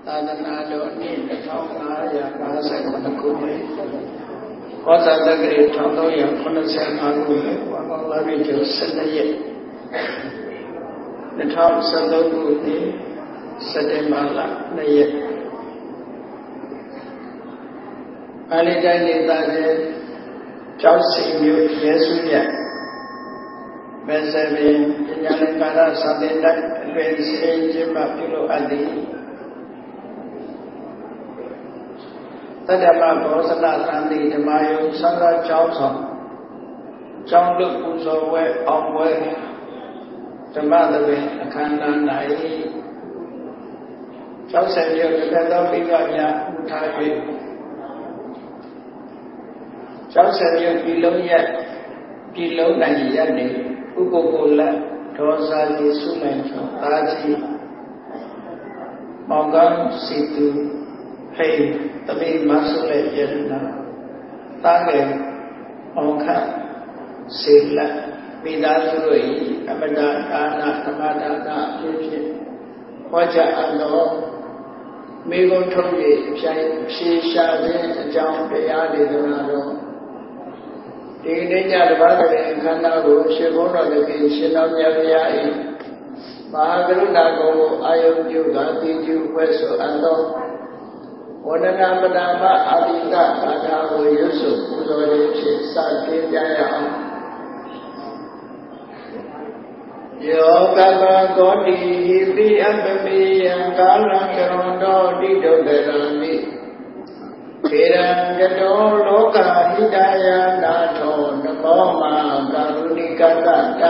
သာသနာတော်နှစ်1559ခုနှစ်ကောဇာတက္ကရာ1385ခုနှစ်ဝါမောလာရီကျော်12ရက်2013ခုနှစ်စက်တင်ဘာလ2ရက်ပါဠိတိုင်းဒေသရဲ့ကျောက်စီမြို့ရဲစုရမေဇဗင်ပညာလင်္ကာရသဗ္ဗေတ္တအလွယ်စင်ကျင်းပပြုလုပ်အပ်သည်တတ္တမဘောဇနသံတိဓမ္မယုံသံဃာကျောင်းဆောင်ကျောင်းလုပ်ပူဇော်ဝဲအောင်ပွဲဓမ္မသဘင်အခမ်းအနား၌ကျောင်းဆယ်မြို့တစ်ခါသောမိဘများဥထား၍ကျောင်းဆယ်မြို့ပြည်လုံးနိုင်ရနေဥပုဂ္ဂိုလဒေါစာကြီးစုနိုင်သောတာကြီးမောင်ကောင်းစီသူဟိတပိမဆုလည်းယရနာတာငယ်အောင်ခန့်စေလမိသားစုတို့၏အမနာဒါနဓမ္မဒါနအဖြစ်ဖြင့်ဟောကြားအပ်သောမိဂုံထုတ်၍ဖြေရှာခြင်းအကြောင်းတရားဒေသနာတော်ဒီနေ့ညတပတ်တဲ့အခမ်းအနားကိုရှင်ဘုန်းတော်သခင်ရှင်တော်မြတ်ဗျာ၏မဟာကရုဏာကုံကိုအာယုပြုကတိကျဖွဲ့ဆိုအပ်သောဝန္ဒနာပဒမအာတိတဘာသာကိုရွတ်ဆိုပူဇော်ခြင်းဖြင့်စတင်ကြရအောင်ယောကဗံကောတိဟိတိအပမေယံကာလံကရွန်တော်တိဒုက္ခရံမိခေရံကတောလောကဟိတယနာထောနမောမာကာရုဏိကတတ္တ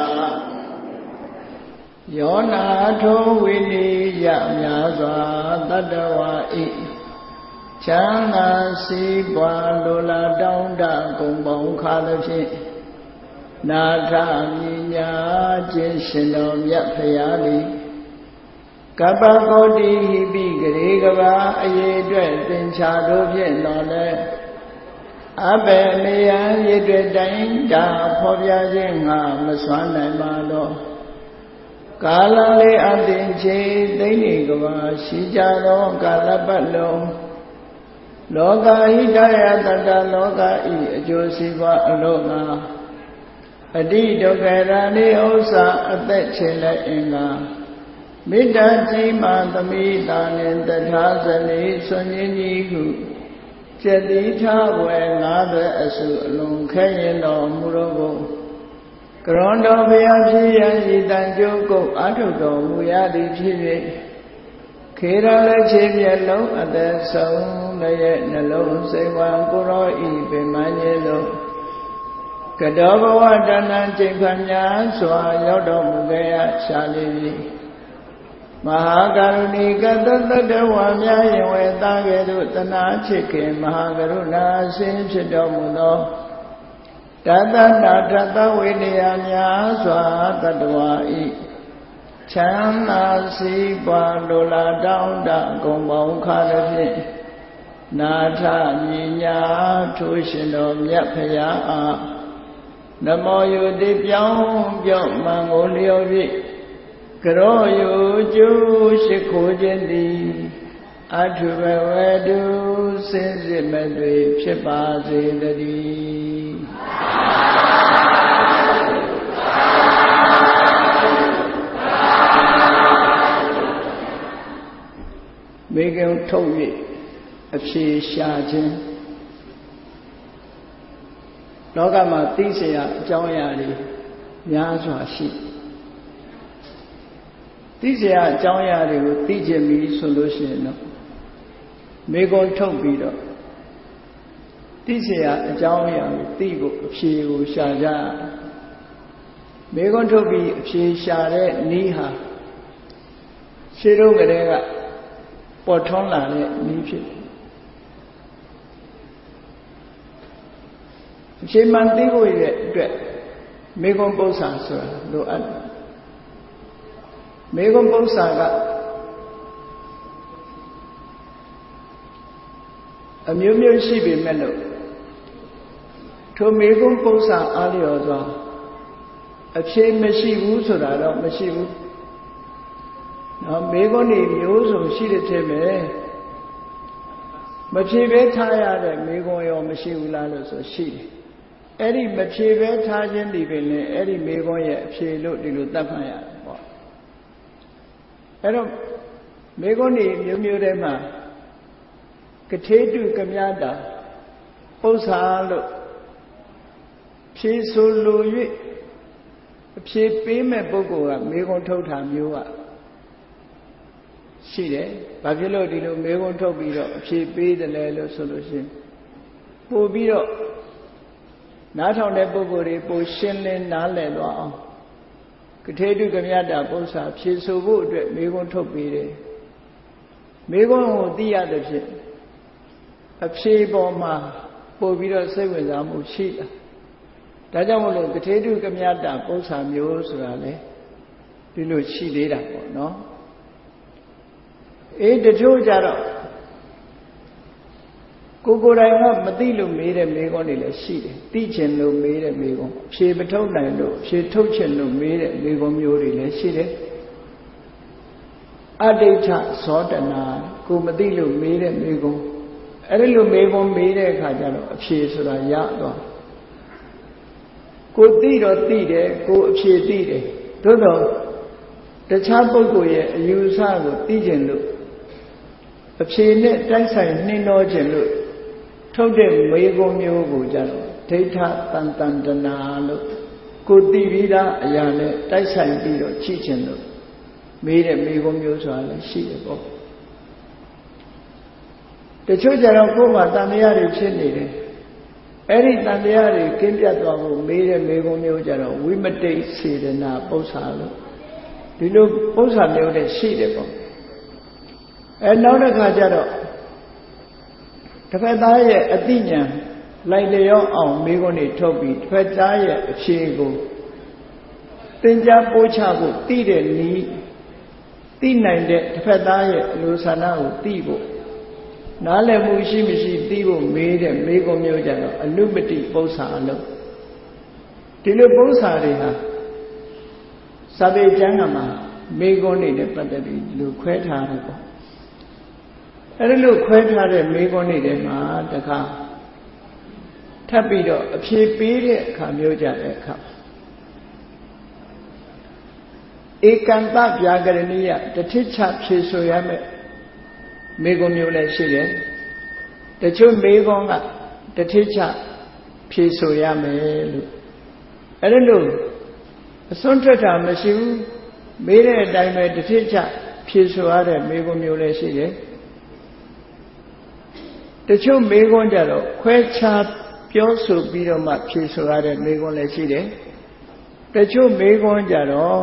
ယောနာထောဝိနိယမြာစွာတတ္တဝါဤချမ်းသာစီးပွားလိုလားတောင်းတဂုံပေါင်းခါသဖြင့်နာထမြညာခြင်းရှင်တော်မြတ်ဖရာသည်ကပ္ပကောတိဟိပိဂရေကဘာအရေးအတွက်သင်္ချာတို့ဖြင့်တော်လဲအဘယ်နေရန်ရည်တွေတိုင်းတာဖော်ပြခြင်းငါမစွမ်းနိုင်ပါတော့ကာလလေးအတင်ချေသိနေကဘာရှိကြသောကာလပတ်လုံးလောကဟိတယတတ္တလောကဤအကျိုးစီးပွားအလို့ငါအတိဒုက္ခရဏိဥစ္စာအသက်ချေလက်အင်္ဂါမေတ္တာကြီးမှသမိတာနှင့်တထာဇနီဆွန်ကြီးကြီးဟုကျက်တိထားဝယ်ငါးသွဲအစုအလုံးခဲရင်တော်မူတော်ကိုကရွန်တော်ဘုရားဖြစ်ရန်ဤတန်ကြိုးကုတ်အာထုတော်မူရသည်ဖြစ်၍ခေရလက်ချေမျက်လုံးအသက်ဆုံးလည်းနှလုံးစိတ်ဝံကိုရောဤပင်မကြီးလို့ကတောဘဝတဏ္ဍချိန်ခဏစွာရောက်တော်မူခဲ့ရရှာလိမ့်မည်မဟာကရုဏီကတတတဝါများရင်ဝေသားကဲ့သို့တနာချစ်ခင်မဟာကရုဏာရှင်ဖြစ်တော်မူသောတတနာထသဝိနည်းများစွာတတဝါဤချမ်းသာစီးပွားလိုလားတောင်းတဂုံပေါင်းခါသဖြင့်နာထမြညာထိုးရှင်တော်မြတ်ဖရာအားနမောယုတိပြောင်းပြောင်းမှန်ကိုလျော်၍ကရောယုကျိုးရှိခိုးခြင်းသည်အထုဘဝတုစင်စစ်မဲ့တွေဖြစ်ပါစေတည်းမေကံထုတ်၍အဖြေရှာခြင်းလောကမှာသိเสียအကြောင်းအရာတွေများစွာရှိသိเสียအကြောင်းအရာတွေကိုသိချင်ပြီဆိုလို့ရှိရင်တော့မေကွန်ထုတ်ပြီးတော့သိเสียအကြောင်းအရာကိုသိဖို့အဖြေကိုရှာကြမေကွန်ထုတ်ပြီးအဖြေရှာတဲ့နည်းဟာရှင်းတော့ကလေးကပေါ်ထွန်းလာတဲ့နည်းဖြစ်အဖြေမှန်သိဖို့ရဲ့အတွက်မေကွန်ပု္ပ္ပာဆိုတာလိုအပ်တယ်မေကွန်ပု္ပ္ပာကအမျိုးမျိုးရှိပေမဲ့လို့ထိုမေကွန်ပု္ပ္ပာအားလျော်စွာအဖြေမရှိဘူးဆိုတာတော့မရှိဘူး နမေကွန်းတွေမျိုးစုံရှိတဲ့ထဲမှာမဖြေပဲထားရတဲ့မေကွန်းရောမရှိဘူးလားလို့ဆိုရှိတယ်အဲ့ဒီမဖြေပဲထားခြင်းဒီပင်လည်းအဲ့ဒီမေကွန်းရဲ့အဖြေလို့ဒီလိုသတ်မှတ်ရတယ်ပေါ့အဲ့တော့မေကွန်းတွေမျိုးမျိုးထဲမှာကထေတုကမြတာပု္ပ္ပာလို့ဖြေဆိုလို၍အဖြေပေးမဲ့ပုဂ္ဂိုလ်ကမေကွန်းထုတ်တာမျိုးကရှိတယ်။ဘာဖြစ်လို့ဒီလိုမေကွန်းထုတ်ပြီးတော့အဖြေပေးတယ်လဲလို့ဆိုလို့ရှိရင်ပို့ပြီးတော့နားထောင်တဲ့ပုဂ္ဂိုလ်တွေပိုရှင်းလင်းနားလည်သွားအောင်ကထေတုကမြတာပု္ပ္ပာဖြေဆိုဖို့အတွက်မေကွန်းထုတ်ပေးတယ်။မေကွန်းကိုသိရတဲ့ဖြင့်အဖြေပေါ်မှာပို့ပြီးတော့စိတ်ဝင်စားမှုရှိတာဒါကြောင့်မလို့ကထေတုကမြတာပု္ပ္ပာမျိုးဆိုတာလေဒီလိုရှိသေးတာပေါ့နော်တချို့ကြတော့ကိုယ်တိုင်ကမသိလို့မေးတဲ့မေးခွန်းတွေလည်းရှိတယ်သိချင်လို့မေးတဲ့မေးခွန်းဖြေမထုတ်နိုင်လို့ဖြေထုတ်ချင်လို့မေးတဲ့မေးခွန်းမျိုးတွေလည်းရှိတယ်အဋိဋ္ဌသောတနာကိုမသိလို့မေးတဲ့မေးခွန်းအဲ့ဒီလိုမေးခွန်းမေးတဲ့အခါကျတော့အဖြေဆိုတာရသွားကိုသိတော့သိတယ်ကိုအဖြေသိတယ်သို့တော့တခြားပုဂ္ဂိုလ်ရဲ့အယူအဆကိုသိကျင်လို့အဖြေနဲ့တိုက်ဆိုင်နှင်းတော့ခြင်းလို့ထုတ်တဲ့မေးခွန်းမျိုးကိုကြတော့ဒိဋ္ဌတန်တန္တနာလို့ကိုသိပြီးသားအရာနဲ့တိုက်ဆိုင်ပြီးတော့ကြည့်ခြင်းလို့မေးတဲ့မေးခွန်းမျိုးဆိုတာလည်းရှိတယ်ပေါ့တချို့ကြတော့ကိုယ်မှာတန်တရားတွေဖြစ်နေတယ်အဲ့ဒီတန်တရားတွေကင်းပြတ်သွားဖို့မေးတဲ့မေးခွန်းမျိုးကြတော့ဝိမတိတ်စေတနာပု္ပ္ပာလို့ဒီလိုပု္ပ္ပာမျိုးတွေရှိတယ်ပေါ့နောက်တစ်ခါကျတော့တစ်ဖက်သားရဲ့အသိဉာဏ်လိုက်လျောအောင်မိခွန်းတွေထုတ်ပြီးတစ်ဖက်သားရဲ့အဖြေကိုသင်ကြားပို့ချဖို့သိတဲ့နည်းသိနိုင်တဲ့တစ်ဖက်သားရဲ့အလိုဆန္ဒကိုသိဖို့နားလည်မှုရှိမရှိသိဖို့မေးတဲ့မိခွန်းမျိုးကြတော့အနုပတိပု္ပ္ပာလို့ဒီလိုပု္ပ္ပာတွေဟာစာပေကျမ်းကမှာမိခွန်းတွေနဲ့ပတ်သက်ပြီးလူခွဲထားတယ်ပေါ့အဲ့ဒီလိုခွဲထားတဲ့မေးခွန်းတွေထဲမှာတခါထပ်ပြီးတော့အဖြေပေးတဲ့အခါမျိုးကြတဲ့အခါဧကန္တဗျာကရဏိယတထိချဖြေဆိုရမယ်မေးခွန်းမျိုးလည်းရှိတယ်တချို့မေးခွန်းကတထိချဖြေဆိုရမယ်လို့အဲ့ဒီလိုအစွန်းထွက်တာမရှိဘူးမေးတဲ့အတိုင်းပဲတထိချဖြေဆိုရတဲ့မေးခွန်းမျိုးလည်းရှိတယ်တချို့မေးခွန်းကြတော့ခွဲခြားပြောဆိုပြီးတော့မှဖြေဆိုရတဲ့မေးခွန်းလည်းရှိတယ်တချို့မေးခွန်းကြတော့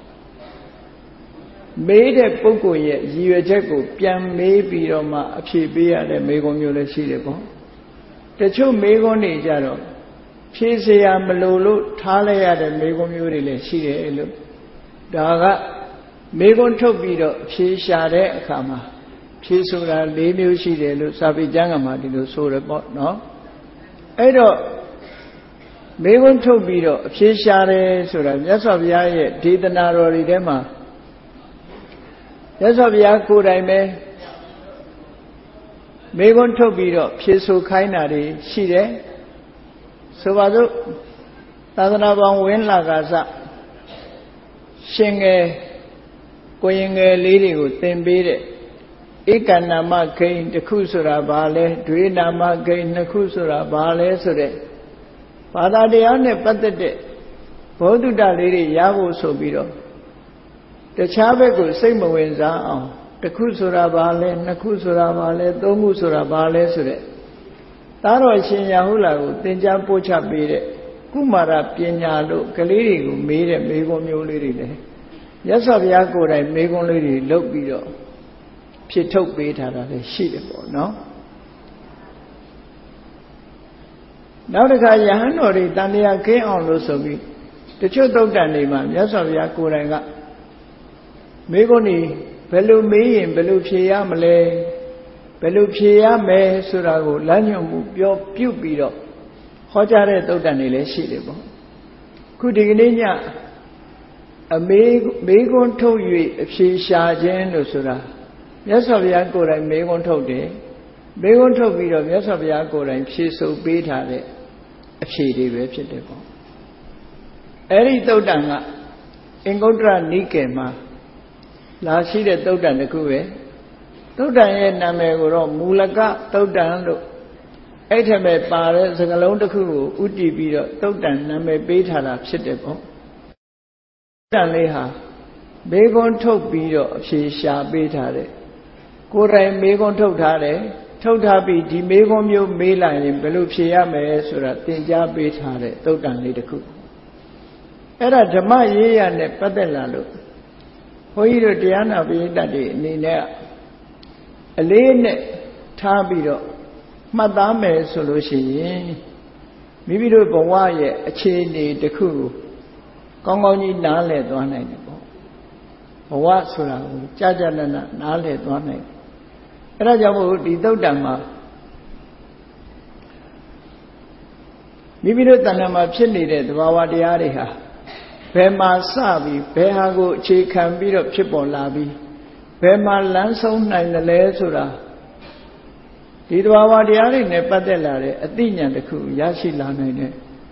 မေးတဲ့ပုဂ္ဂိုလ်ရဲ့ရည်ရွယ်ချက်ကိုပြန်မေးပြီးတော့မှအဖြေပေးရတဲ့မေးခွန်းမျိုးလည်းရှိတယ်ပေါ့တချို့မေးခွန်းတွေကြတော့ဖြေစရာမလိုလို့ထားလိုက်ရတဲ့မေးခွန်းမျိုးတွေလည်းရှိတယ်လို့ဒါကမေးခွန်းထုတ်ပြီးတော့အဖြေရှာတဲ့အခါမှာဖြေဆိုတာ၄မျိုးရှိတယ်လို့စာပေကျမ်းကမှာဒီလိုဆိုရပေါ့နော်အဲ့တော့မေးခွန်းထုတ်ပြီးတော့အဖြေရှာတယ်ဆိုတာမြတ်စွာဘုရားရဲ့ဒေသနာတော်တွေထဲမှာမြတ်စွာဘုရားကိုယ်တိုင်ပဲမေးခွန်းထုတ်ပြီးတော့ဖြေဆိုခိုင်းတာတွေရှိတယ်ဆိုပါစို့သာသနာပေါင်းဝင်းလာကစရှင်ငယ်ကိုရင်ငယ်လေးတွေကိုသင်ပေးတဲ့ဧကနာမဂိမ်းတစ်ခုဆိုတာဘာလဲဒွေနာမဂိမ်းနှစ်ခုဆိုတာဘာလဲဆိုတဲ့ဘာသာတရားနဲ့ပတ်သက်တဲ့ဘောဓုတလေးတွေရဖို့ဆိုပြီးတော့တခြားဘက်ကိုစိတ်မဝင်စားအောင်တစ်ခုဆိုတာဘာလဲနှစ်ခုဆိုတာဘာလဲသုံးခုဆိုတာဘာလဲဆိုတဲ့သားတော်ရှင်ရာဟုလာကိုသင်ကြားပို့ချပေးတဲ့ကုမာရပညာလို့ကလေးတွေကိုမေးတဲ့မေးခွန်းမျိုးလေးတွေလည်းမြတ်စွာဘုရားကိုယ်တိုင်မေးခွန်းလေးတွေလုပ်ပြီးတော့ဖြစ်ထုတ်ပေးထားတာလည်းရှိတယ်ပေါ့နော်နောက်တစ်ခါယဟန်တော်တွေတန်တရားခင်းအောင်လို့ဆိုပြီးတချို့သုတ်တန်တွေမှာမြတ်စွာဘုရားကိုယ်တိုင်ကမေးခွန်းတွေဘယ်လိုမေးရင်ဘယ်လိုဖြေရမလဲဘယ်လိုဖြေရမယ်ဆိုတာကိုလမ်းညွှန်မှုပြုပြီးတော့ဟောကြားတဲ့သုတ်တန်တွေလည်းရှိတယ်ပေါ့ခုဒီကနေ့ညမေကွန်းထုတ်၍အဖြေရှာခြင်းလို့ဆိုတာမြတ်စွာဘုရားကိုယ်တိုင်မေကွန်းထုတ်တယ်မေကွန်းထုတ်ပြီးတော့မြတ်စွာဘုရားကိုယ်တိုင်ဖြေဆိုပေးထားတဲ့အဖြေတွေပဲဖြစ်တယ်ပေါ့အဲ့ဒီသုတ်တံကအင်္ဂုတ္တရနိကေမှာလာရှိတဲ့သုတ်တံတစ်ခုပဲသုတ်တံရဲ့နာမည်ကိုတော့မူလကသုတ်တံလို့အဲ့ထက်ပဲပါတဲ့စကားလုံးတစ်ခုကိုဥတည်ပြီးတော့သုတ်တံနာမည်ပေးထားတာဖြစ်တယ်ပေါ့သုတ်တံလေးဟာမေကွန်းထုတ်ပြီးတော့အဖြေရှာပေးထားတယ်ကိုယ်တိုင်မေကွန်းထုတ်ထားတယ်ထုတ်ထားပြီးဒီမေကွန်းမျိုးမေးလိုက်ရင်ဘယ်လိုဖြေရမလဲဆိုတာသင်ကြားပေးထားတဲ့သုတ်တံလေးတစ်ခုအဲ့ဒါဓမ္မရေးရနဲ့ပတ်သက်လာလို့ဘုန်းကြီးတို့တရားနာပရိသတ်တွေအနေနဲ့အလေးနဲ့ထားပြီးတော့မှတ်သားမယ်ဆိုလို့ရှိရင်မိမိတို့ဘဝရဲ့အခြေအနေတစ်ခုကိုကောင်းကောင်းကြီးနားလည်သွားနိုင်တယ်ပေါ့ဘဝဆိုတာကိုကြာကြာနာနာနားလည်သွားနိုင်တယ်အဲ့ဒါကြောင့်မို့ဒီသုတ်တံမှာမိမိတို့တဏ္ဍာမှာဖြစ်နေတဲ့သဘာဝတရားတွေဟာဘယ်မှာစပြီးဘယ်ဟာကိုအခြေခံပြီးတော့ဖြစ်ပေါ်လာပြီးဘယ်မှာလမ်းဆုံးနိုင်တယ်လဲဆိုတာဒီသဘာဝတရားတွေနဲ့ပတ်သက်လာတဲ့အသိဉာဏ်တစ်ခုရရှိလာနိုင်တယ်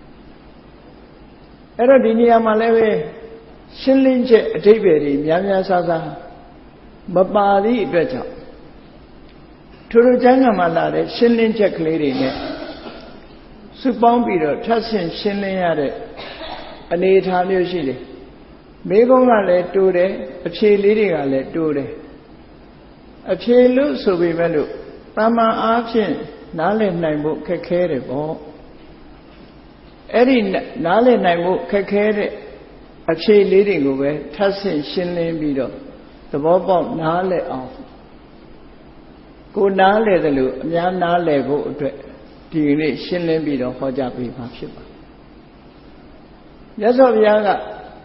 အဲ့တော့ဒီနေရာမှာလည်းပဲရှင်းလင်းချက်အဓိပ္ပာယ်တွေများများဆဆမပါသည့်အတွက်ကြောင့်ထိုလိုကျမ်းဂန်မှာလာတဲ့ရှင်းလင်းချက်ကလေးတွေနဲ့စုပေါင်းပြီးတော့ထပ်ဆင့်ရှင်းလင်းရတဲ့အနေအထားမျိုးရှိတယ်မိကုံးကလည်းတိုးတယ်အဖြေလေးတွေကလည်းတိုးတယ်အဖြေလို့ဆိုပေမဲ့လို့တာမန်အားဖြင့်နားလည်နိုင်ဖို့ခက်ခဲတယ်ပေါ့အဲ့ဒီနားလည်နိုင်ဖို့ခက်ခဲတဲ့အဖြေလေးတွေကိုပဲထပ်ဆင့်ရှင်းလင်းပြီးတော့သဘောပေါက်နားလည်အောင်ကိုနားလည်တယ်လို့အများနားလည်ဖို့အတွက်ဒီကနေ့ရှင်းလင်းပြီးတော့ဟောကြားပေးမှာဖြစ်ပါတယ်မြတ်စွာဘုရားက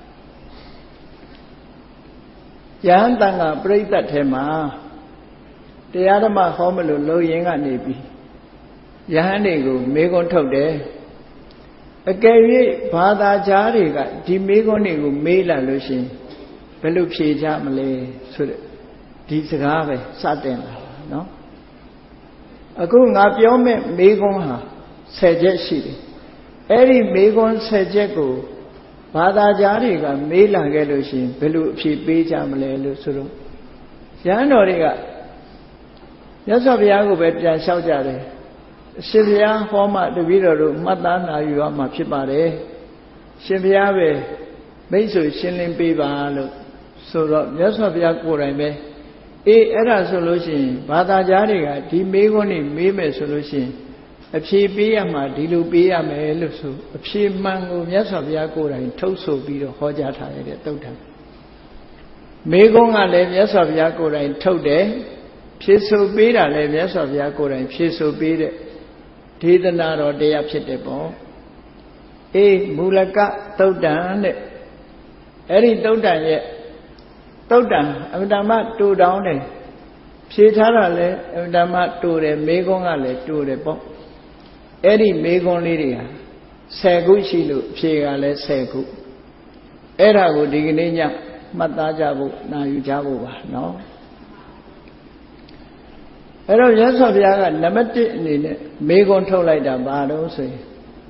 ယဟန်တန်ခါပရိသတ်ထဲမှာတရားဓမ္မဟောမလို့လုံရင်ကနေပြီးယဟန်တွေကိုမေခွန်းထုတ်တယ်အကယ်၍ဘာသာကြားတွေကဒီမေခွန်းတွေကိုမေးလာလို့ရှိရင်ဘယ်လိုဖြေကြမလဲဆိုတဲ့ဒီစကားပဲစတင်လာနော်အခုငါပြောမဲ့မေခွန်းဟာ10ချက်ရှိတယ်အဲ့ဒီမေခွန်း10ချက်ကိုဘာသာကြားတွေကမေးလာခဲ့လို့ရှိရင်ဘယ်လိုအဖြေပေးကြမလဲလို့ဆိုတော့ရဟန်းတော်တွေကမြတ်စွာဘုရားကိုပဲပြန်လျှောက်ကြတယ်အရှင်ဘုရားဟောမှတပည့်တော်တို့မှတ်သားနာယူရမှာဖြစ်ပါတယ်ရှင်ဘုရားပဲမိတ်ဆွေရှင်းလင်းပေးပါလို့ဆိုတော့မြတ်စွာဘုရားကိုယ်တိုင်ပဲအေးအဲ့ဒါဆိုလို့ရှိရင်ဘာသာကြားတွေကဒီမေးခွန်းတွေမေးမယ်ဆိုလို့ရှိရင်အဖြေပေးရမှာဒီလိုပေးရမယ်လို့ဆိုအဖြေမှန်ကိုမြတ်စွာဘုရားကိုယ်တိုင်ထုတ်ဆိုပြီးတော့ဟောကြားထားတဲ့သုတ်တံမေခွန်းကလည်းမြတ်စွာဘုရားကိုယ်တိုင်ထုတ်တယ်ဖြေဆိုပေးတာလည်းမြတ်စွာဘုရားကိုယ်တိုင်ဖြေဆိုပေးတဲ့ဒေသနာတော်တရားဖြစ်တယ်ပေါ့အေးမူလကသုတ်တံတဲ့အဲ့ဒီသုတ်တံရဲ့သုတ်တံအမတ္တမတူတောင်းတယ်ဖြေထားတာလည်းအမတ္တမတူတယ်မေခွန်းကလည်းတူတယ်ပေါ့အဲ့ဒီမေခွန်းလေးတွေဟာ10ခုရှိလို့ဖြေကလည်း10ခုအဲ့ဒါကိုဒီကနေ့ညမှတ်သားကြဖို့နာယူကြဖို့ပါနော်အဲ့တော့မြတ်စွာဘုရားကနံပါတ်1အနေနဲ့မေခွန်းထုတ်လိုက်တာဘာလို့ဆိုရင်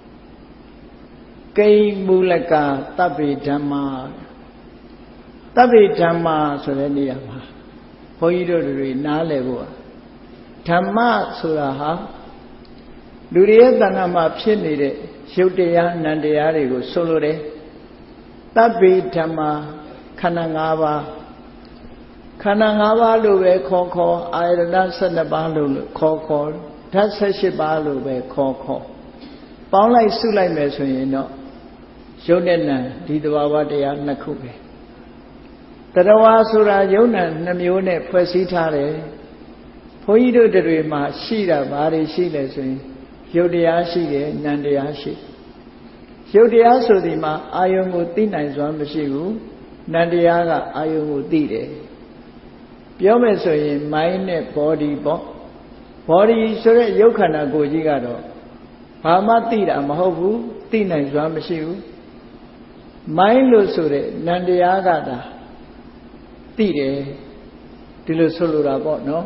ကိမူလကတပ္ပိဓမ္မာတပ္ပိဓမ္မာဆိုတဲ့နေရာမှာဘုန်းကြီးတို့တွေနားလည်ဖို့ဓမ္မဆိုတာဟာလူတွေရဲ့တဏ္ဍာမှာဖြစ်နေတဲ့ရုပ်တရားနံတရားတွေကိုဆိုလိုတယ်တပ္ပိဓမ္မာခန္ဓာ၅ပါးခန္ဓာ၅ပါးလို့ပဲခေါ်အာယတนะ12ပါးလို့ခေါ်ဓာတ်18ပါးလို့ပဲခေါ်ပေါင်းလိုက်စုလိုက်မယ်ဆိုရင်တော့ရုပ်နဲ့နာဒီသဘာဝတရား2ခုပဲတရဝါဆိုတာရုပ်နာ2မျိုးနဲ့ဖွဲ့စည်းထားတယ်ဘုန်းကြီးတို့တွေမှာရှိတာဘာတွေရှိလဲဆိုရင်ရုပ်တရားရှိတယ်နာမ်တရားရှိရုပ်တရားဆိုဒီမှာအာယုံကိုသိနိုင်စွမ်းမရှိဘူးနာမ်တရားကအာယုံကိုသိတယ်ပြောမယ်ဆိုရင် mind နဲ့ body ပေါ့ body ဆိုတဲ့ရုပ်ခန္ဓာကိုယ်ကြီးကတော့ဘာမှသိတာမဟုတ်ဘူးသိနိုင်စွမ်းမရှိဘူးမိုင်းလို့ဆိုတဲ့နန္တရားကသာသိတယ်ဒီလိုဆိုလိုတာပေါ့နော်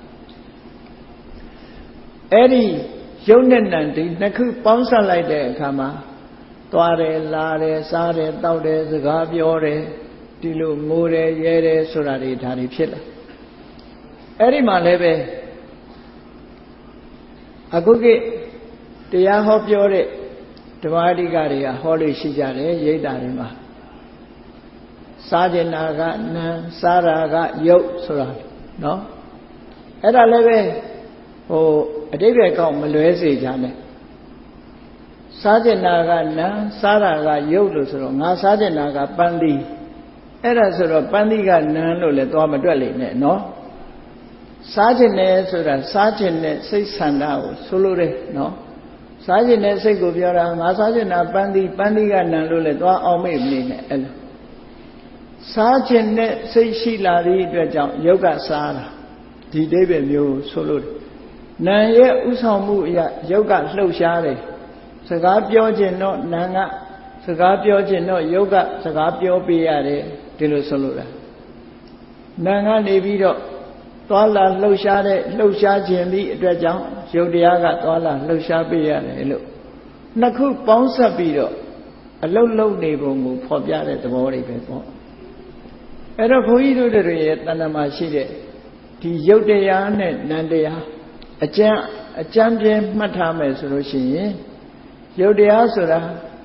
အဲ့ဒီယုတ်နဲ့နံဒီနှစ်ခုပေါင်းစပ်လိုက်တဲ့အခါမှာသွားတယ်လာတယ်စားတယ်တောက်တယ်စကားပြောတယ်ဒီလိုငိုတယ်ရဲတယ်ဆိုတာတွေဒါတွေဖြစ်လာအဲ့ဒီမှာလည်းပဲအခုကတရားဟောပြောတဲ့ဓမ္မအဓိကတွေကဟောလို့ရှိကြတယ်ရိပ်တာတွေမှာစားကျင်တာကနံစားတာကယုတ်ဆိုတာနော်အဲ့ဒါလည်းပဲဟိုအတိပ္ပယ်ကောက်မလွဲစေကြနဲ့စားကျင်တာကနံစားတာကယုတ်လို့ဆိုတော့ငါစားကျင်တာကပန်းသီးအဲ့ဒါဆိုတော့ပန်းသီးကနံလို့လည်းသွားမတွက်လိမ့်နဲ့နော်စားကျင်တယ်ဆိုတာစားကျင်တဲ့စိတ်ဆန္ဒကိုဆိုလိုတယ်နော်စားကျင်တဲ့စိတ်ကိုပြောတာငါစားကျင်တာပန်းသီးကနံလို့လည်းသွားအောင်မေ့မနေနဲ့အဲ့လိုစားကျင်တဲ့စိတ်ရှိလာသည့်အတွက်ကြောင့်ယုတ်ကစားတာဒီအိဗယ်မျိုးဆိုလို့နံရဲ့ဥဆောင်မှုအရာယုတ်ကလှုပ်ရှားတယ်စကားပြောခြင်းတော့နံကစကားပြောခြင်းတော့ယုတ်ကစကားပြောပေးရတယ်ဒီလိုဆိုလို့လားနံကနေပြီးတော့သွားလာလှုပ်ရှားတဲ့လှုပ်ရှားခြင်းဒီအတွက်ကြောင့်ယုတ်တရားကသွားလာလှုပ်ရှားပေးရတယ်လို့နှစ်ခုပေါင်းစပ်ပြီးတော့အလုတ်လုံနေပုံကိုဖော်ပြတဲ့သဘောတွေပဲပေါ့အဲ့တော့ဘုန်းကြီးတို့တွေရဲ့တဏ္ဍာမရှိတဲ့ဒီယုတ်တရားနဲ့နံတရားအကျမ်းပြင်းမှတ်ထားမယ်ဆိုလို့ရှိရင်ယုတ်တရားဆိုတာ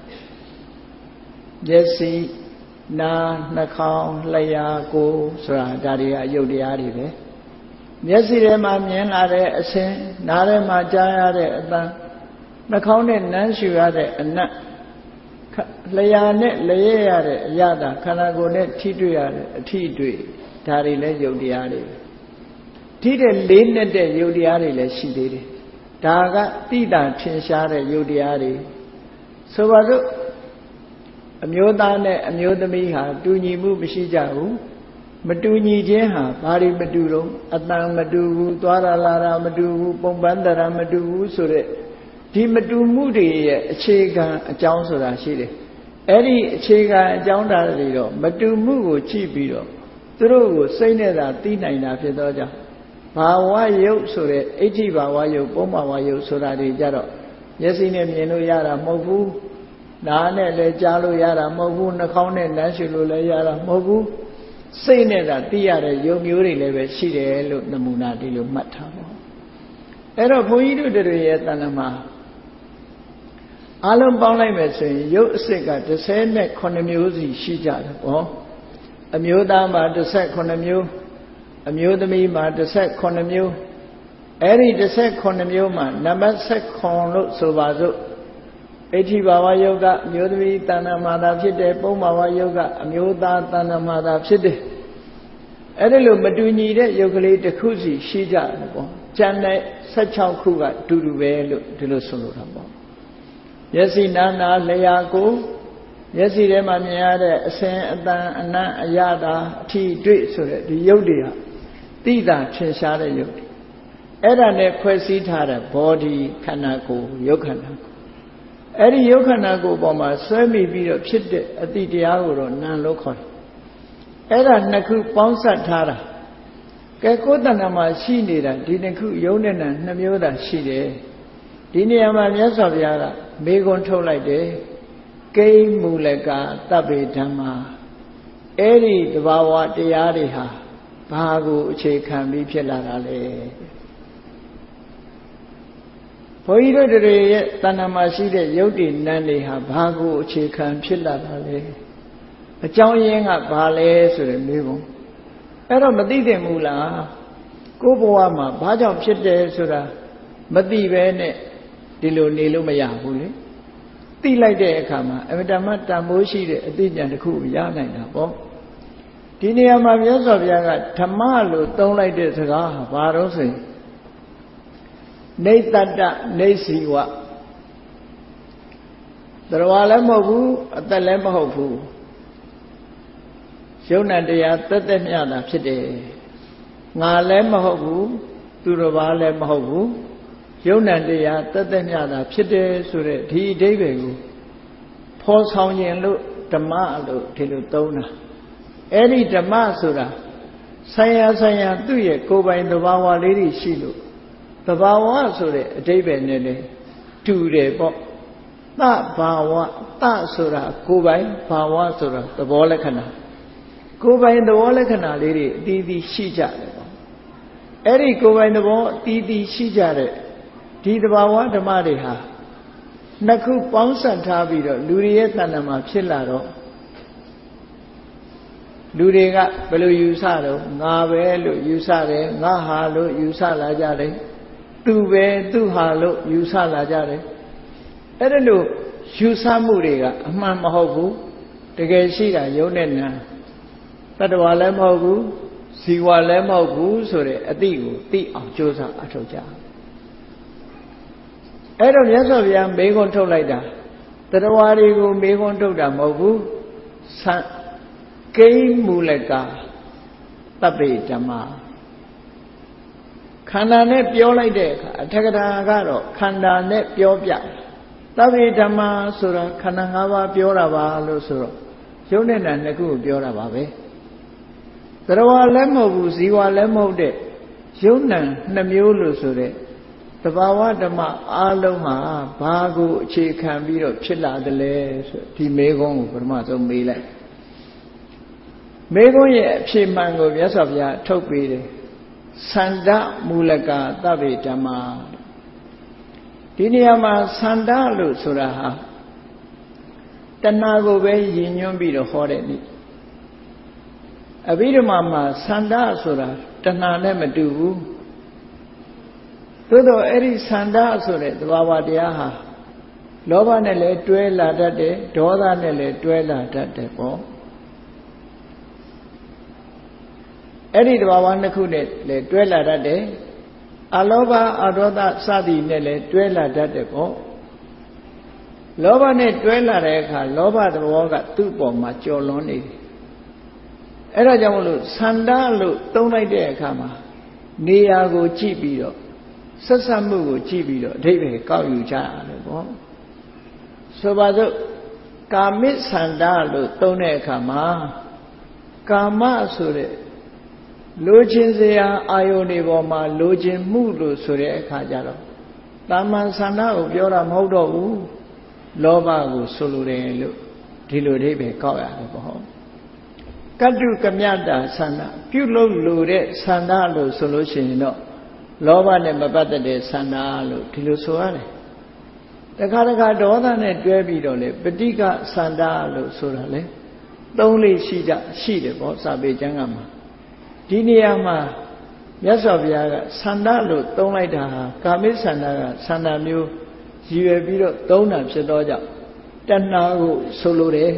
မျက်စိနားနှာခေါင်းလျှာကိုယ်ဆိုတာဒါတွေကယုတ်တရားတွေပဲမျက်စိထဲမှာမြင်လာတဲ့အဆင်းနားထဲမှာကြားရတဲ့အသံနှာခေါင်းနဲ့နမ်းရှူရတဲ့အနတ်လျှာနဲ့လျက်ရတဲ့အရသာခန္ဓာကိုယ်နဲ့ထိတွေ့ရတဲ့အထိတွေ့ဒါတွေလည်းယုတ်တရားတွေထိတဲ့လေးနဲ့တဲ့ယုတ်တရားတွေလည်းရှိသေးတယ်ဒါကတိတာထင်ရှားတဲ့ယုတ်တရားတွေဆိုပါစို့အမျိုးသားနဲ့အမျိုးသမီးဟာတူညီမှုမရှိကြဘူးမတူညီခြင်းဟာဘာတွေမတူတော့အတန်မတူဘူးသွားရလာတာမတူဘူးပုံပန်းတရာမတူဘူးဆိုတဲ့ဒီမတူမှုတွေရဲ့အခြေခံအကြောင်းဆိုတာရှိတယ်အဲ့ဒီအခြေခံအကြောင်းဓာတ်တွေတော့မတူမှုကိုကြည့်ပြီးတော့သူတို့ကိုစိတ်နဲ့သာသိနိုင်တာဖြစ်သောကြောင့်ဘာဝယုတ်ဆိုတဲ့အဋ္ဌိဘာဝယုတ်ပုံဘာဝယုတ်ဆိုတာတွေကြတော့မျက်စိနဲ့မြင်လို့ရတာမဟုတ်ဘူးနားနဲ့လည်းကြားလို့ရတာမဟုတ်ဘူးနှာခေါင်းနဲ့နမ်းရှုလို့လည်းရတာမဟုတ်ဘူးစိတ်နဲ့သာသိရတဲ့ယုံမျိုးတွေလည်းပဲရှိတယ်လို့နမူနာဒီလိုမှတ်ထားပါအဲ့တော့ဘုန်းကြီးတို့တွေရဲ့တဏ္ဍာမှာအလုံးပေါင်းလိုက်မယ်ဆိုရင်ယုတ်အစစ်က18မျိုးစီရှိကြတယ်ပေါ့အမျိုးသားမှာ18မျိုးအမျိုးသမီးမှာ18မျိုးအဲ့ဒီ18မျိုးမှာနံပါတ်18လို့ဆိုပါစို့အဋ္ဌိဘာဝယုတ်ကအမျိုးသမီးတဏ္ဍာမှာသာဖြစ်တယ်ပုံဘာဝယုတ်ကအမျိုးသားတဏ္ဍာမှာသာဖြစ်တယ်အဲ့ဒီလိုမတူညီတဲ့ယုတ်ကလေးတစ်ခုစီရှိကြတယ်ပေါ့ကျန်တဲ့16ခုကတူတူပဲလို့ဒီလိုဆိုလိုတာပေါ့မျက်စိနားနာလျှာကိုမျက်စိထဲမှာမြင်ရတဲ့အစင်အတန်အနံ့အရသာအထီးတွေ့ဆိုတဲ့ဒီယုတ်တွေဟာတိတာထင်ရှားတဲ့ယုတ်တွေအဲ့ဒါနဲ့ဖွဲ့စည်းထားတဲ့ body ခန္ဓာကိုယ်ယုတ်ခန္ဓာကိုယ်အဲ့ဒီယုတ်ခန္ဓာကိုယ်ပေါ်မှာဆွဲမိပြီးတော့ဖြစ်တဲ့အတိတရားကိုတော့နာမ်လို့ခေါ်တယ်အဲ့ဒါနှစ်ခုပေါင်းစပ်ထားတာကဲကိုယ်တဏ္ဍာမှာရှိနေတာဒီနှစ်ခုယုတ်နဲ့နာမ်နှစ်မျိုးသာရှိတယ်ဒီနေရာမှာမြတ်စွာဘုရားကမေခွန်းထုတ်လိုက်တယ်ကိမူလကတပ္ပေဓမ္မာအဲ့ဒီတဘာဝတရားတွေဟာဘာကိုအခြေခံပြီးဖြစ်လာတာလဲဘုန်းကြီးတို့တွေရဲ့တဏ္ဍာမှာရှိတဲ့ယုတ်တိနံတွေဟာဘာကိုအခြေခံဖြစ်လာတာလဲအကြောင်းရင်းကဘာလဲဆိုတဲ့မေးခွန်းအဲ့တော့မသိသင့်ဘူးလားကိုယ်ဘဝမှာဘာကြောင့်ဖြစ်တယ်ဆိုတာမသိပဲနဲ့ဒီလိုနေလို့မရဘူးလေသိလိုက်တဲ့အခါမှာအမတမတန်ဖိုးရှိတဲ့အသိဉာဏ်တစ်ခုရနိုင်တာပေါ့ဒီနေရာမှာမြတ်စွာဘုရားကဓမ္မလို့သုံးလိုက်တဲ့စကားဟာဘာလို့ဆိုရင်နေတတ္တနေစီဝတရားလည်းမဟုတ်ဘူးအသက်လည်းမဟုတ်ဘူးယုံနာတရားသက်သက်မြတာဖြစ်တယ်ငါလည်းမဟုတ်ဘူးသူတစ်ပါးလည်းမဟုတ်ဘူးယုံနာတရားသက်သက်မြတာဖြစ်တယ်ဆိုတဲ့ဒီအဓိပ္ပာယ်ကိုဖော်ဆောင်ခြင်းလို့ဓဓမ္မလို့ဒီလိုသုံးတာအဲ့ဒီဓမ္မဆိုတာဆိုင်ရာသူ့ရဲ့ကိုယ်ပိုင်သဘာဝလေးတွေရှိလို့သဘာဝဆိုတဲ့အဓိပ္ပာယ်နဲ့လေတူတယ်ပေါ့သဘာဝသဆိုတာကိုယ်ပိုင်ဘာဝဆိုတာသဘောလက္ခဏာကိုယ်ပိုင်သဘောလက္ခဏာလေးတွေအသီးသီးရှိကြတယ်ပေါ့အဲ့ဒီကိုယ်ပိုင်သဘောအသီးသီးရှိကြတဲ့ဒီသဘာဝဓမ္မတွေဟာနှစ်ခုပေါင်းစပ်ထားပြီးတော့လူတွေရဲ့တဏ္ဍာမှာဖြစ်လာတော့လူတွေကဘယ်လိုယူဆတော့ငါပဲလို့ယူဆတယ်ငါဟာလို့ယူဆလာကြတယ်သူပဲသူဟာလို့ယူဆလာကြတယ်အဲ့ဒါလို့ယူဆမှုတွေကအမှန်မဟုတ်ဘူးတကယ်ရှိတာယုံနဲ့နာတတ္တဝါလည်းမဟုတ်ဘူးဇီဝလည်းမဟုတ်ဘူးဆိုတဲ့အတိကိုသိအောင်ကြိုးစားအထောက်ကြအဲ့တော့မြတ်စွာဘုရားမေခွန်းထုတ်လိုက်တာတတ္တဝါတွေကိုမေခွန်းထုတ်တာမဟုတ်ဘူးကိမူလကတပ္ပေဓမ္မခန္ဓာနဲ့ပြောလိုက်တဲ့အခါအထက်ကထာကတော့ခန္ဓာနဲ့ပြောပြတပ္ပေဓမ္မဆိုတာခန္ဓာ၅ပါးပြောတာပါလို့ဆိုတော့ယုံနဲ့နာနှစ်ခုကိုပြောတာပါပဲသရဝလည်းမဟုတ်ဘူးဇီဝလည်းမဟုတ်တဲ့ယုံနံနှစ်မျိုးလို့ဆိုတဲ့သဘာဝဓမ္မအားလုံးဟာဘာကိုအခြေခံပြီးတော့ဖြစ်လာတယ်လဲဆိုဒီမေခွန်းကိုပထမဆုံးမေးလိုက်မေခွန်းရဲ့အဖြေမှန်ကိုမြတ်စွာဘုရားထုတ်ပေးတယ်သန္ဓမူလကသဗ္ဗေဓမ္မာဒီနေရာမှာသန္ဓလို့ဆိုတာဟာတဏှာကိုပဲရည်ညွှန်းပြီးတော့ဟောတဲ့နည်းအဘိဓမ္မာမှာသန္ဓဆိုတာတဏှာနဲ့မတူဘူးသို့တော့အဲ့ဒီသန္ဓဆိုတဲ့သဘာဝတရားဟာလောဘနဲ့လည်းတွဲလာတတ်တယ်ဒေါသနဲ့လည်းတွဲလာတတ်တယ်ပေါ့အဲ့ဒီသဘာဝနှစ်ခုနဲ့လည်းတွဲလာတတ်တယ်အလောဘအဒေါသစသည်နဲ့လည်းတွဲလာတတ်တယ်ပေါ့လောဘနဲ့တွဲလာတဲ့အခါလောဘသဘောကသူ့ပေါ်မှာကျော်လွန်နေတယ်အဲ့ဒါကြောင့်မလို့သန္ဓလို့သုံးလိုက်တဲ့အခါမှာနေရာကိုကြည့်ပြီးတော့ဆက်ဆက်မှုကိုကြည့်ပြီးတော့အဓိပ္ပာယ်ကောက်ယူကြရတယ်ပေါ့ဆိုပါစို့ကာမိသန္ဓလို့သုံးတဲ့အခါမှာကာမဆိုတဲ့လိုချင်စရာအာယုန်တွေပေါ်မှာလိုချင်မှုလို့ဆိုတဲ့အခါကျတော့တာမန်သန္ဓကိုပြောတာမဟုတ်တော့ဘူးလောဘကိုဆိုလိုတယ်လို့ဒီလိုအဓိပ္ပာယ်ကောက်ရတယ်ပေါ့ကတ္တုကမြတ္တာသန္ဓပြုလုပ်လို့တဲ့သန္ဓလို့ဆိုလို့ရှိရင်တော့လောဘနဲ့မပတ်သက်တဲ့သန္ဓလို့ဒီလိုဆိုရတယ်တခါတခါဒေါသနဲ့တွဲပြီးတော့လေပဋိက္ခသန္ဓလို့ဆိုတာလေသုံးလေးရှိတယ်ပေါ့စာပေကျမ်းကမှာဒီနေရာမှာမြတ်စွာဘုရားကသန္ဓလို့သုံးလိုက်တာဟာကာမိသန္ဓကသန္ဓမျိုးရည်ရွယ်ပြီးတော့သုံးတာဖြစ်သောကြောင့်တဏှာကိုဆိုလိုတယ်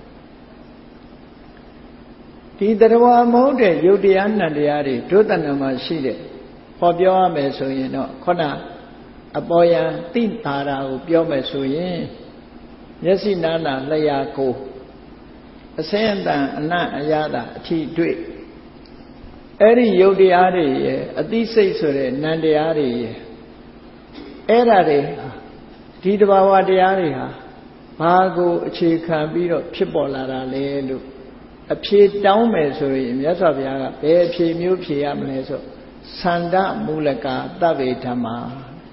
ဒီတရားမဟုတ်တဲ့ယုတ်တရားနံတရားတွေဒုတဏ္ဍမှာရှိတဲ့ဟောပြောရမယ်ဆိုရင်တော့ခုနအပေါ်ယံတိတာရာကိုပြောမယ်ဆိုရင်မျက်စိနာနာလျှာကိုအစင်းအတန်အနံ့အရသာအထီတွေ့အဲ့ဒီယုတ်တရားတွေရဲ့အသိစိတ်ဆိုတဲ့နံတရားတွေရဲ့အဲ့ဒါတွေဒီတဘာဝတရားတွေဟာဘာကိုအခြေခံပြီးတော့ဖြစ်ပေါ်လာတာလဲလို့အဖြေတောင်းမယ်ဆိုရင်မြတ်စွာဘုရားကဘယ်အဖြေမျိုးဖြေရမလဲဆိုသန္ဓမူလကသဗ္ဗေဓမ္မာ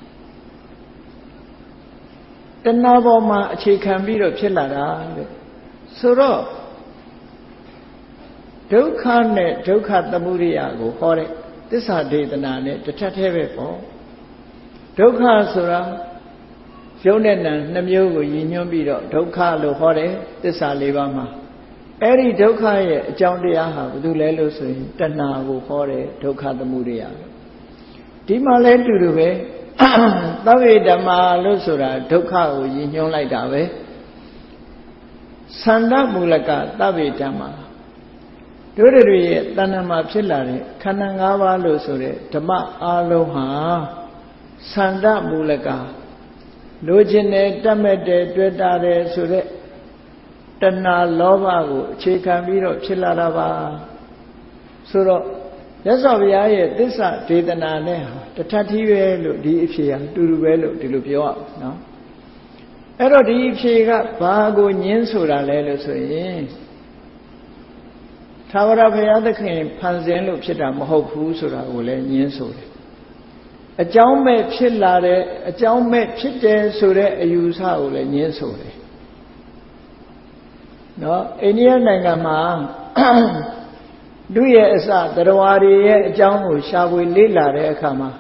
တဏှာပေါ်မှာအခြေခံပြီးတော့ဖြစ်လာတာတဲ့ဆိုတော့ဒုက္ခနဲ့ဒုက္ခသမုဒိယကိုဟောတဲ့သစ္စာဒေသနာနဲ့တစ်ထပ်တည်းပဲပေါ့ဒုက္ခဆိုတာယုံနဲ့နံနှစ်မျိုးကိုရည်ညွှန်းပြီးတော့ဒုက္ခလို့ဟောတယ်သစ္စာ၄ပါးမှာအဲ့ဒီဒုက္ခရဲ့အကြောင်းတရားဟာဘာလို့လဲလို့ဆိုရင်တဏှာကိုဟောတယ်ဒုက္ခသမုဒယဒီမှာလဲတူတူပဲသဗ္ဗေဓမ္မာလို့ဆိုတာဒုက္ခကိုရည်ညွှန်းလိုက်တာပဲသန္ဓမူလကသဗ္ဗေဓမ္မာတို့တွေရဲ့တဏ္ဍမှာဖြစ်လာတဲ့ခန္ဓာ၅ပါးလို့ဆိုတဲ့ဓမ္မအလုံးဟာသန္ဓမူလကလိုချင်တယ်တတ်မဲ့တယ်တွေ့တာတယ်ဆိုတဲ့တဏှာလောဘကိုအခြေခံပြီးတော့ဖြစ်လာတာပါဆိုတော့မြတ်စွာဘုရားရဲ့သစ္စာဒေသနာနဲ့တထပ်ထီးပဲလို့ဒီအဖြေဟာတူတူပဲလို့ဒီလိုပြောရအောင်နော်အဲ့တော့ဒီဖြေကဘာကိုညင်းဆိုတာလဲလို့ဆိုရင်သာဝရဘုရားသခင်ဖန်ဆင်းလို့ဖြစ်တာမဟုတ်ဘူးဆိုတာကိုလည်းညင်းဆိုတယ်အကြောင်းမဲ့ဖြစ်လာတဲ့အကြောင်းမဲ့ဖြစ်တယ်ဆိုတဲ့အယူဆကိုလည်းညင်းဆိုတယ်နော်အိန္ဒိယနိုင်ငံမှာလူရဲ့အစတရားတွေရဲ့အကြောင်းကိုရှာဖွေလေ့လာတဲ့အခါမှာ